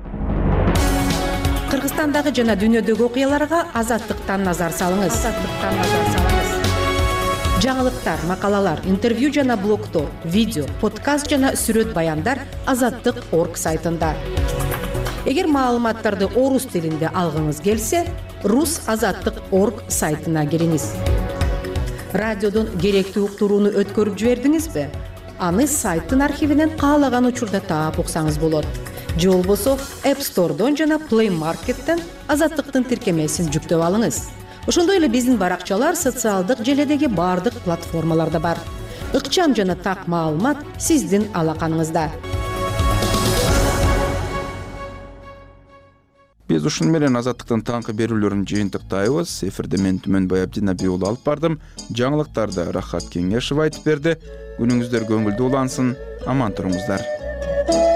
Кыргызстандагы жана дүйнөдөгү окуяларга Азаттыктан назар салыңыз. Азаттыктан назар салыңыз. Жаңылыктар, макалалар, интервью жана блогтор, видео, подкаст жана сүрөт баяндар азаттык точка орг сайтында. Эгер маалыматтарды орус тилинде алгыңыз келсе, рус азаттык точка орг сайтына кириңиз. Радиодон керектүү уктурууну өткөрүп жибердиңизби? аны сайттын архивинен каалаган учурда таап уксаңыз болот. Же болбосо App Store'дон жана Play Market'тен Азаттыктын тиркемесин жүктөп алыңыз. Ошондой эле биздин баракчалар социалдык желедеги бардык платформаларда бар. Ыкчам жана так маалымат сиздин алаканыңызда. Биз ушун менен Азаттыктын таңкы берүүлөрүн жыйынтыктайбыз. Эфирде мен Түмөнбай Абдинабий уулу алып бардым. Жаңылыктарды Рахат Кеңешев айтып берди. Күнүңүздөр көңүлдүү улансын. Аман туруңуздар.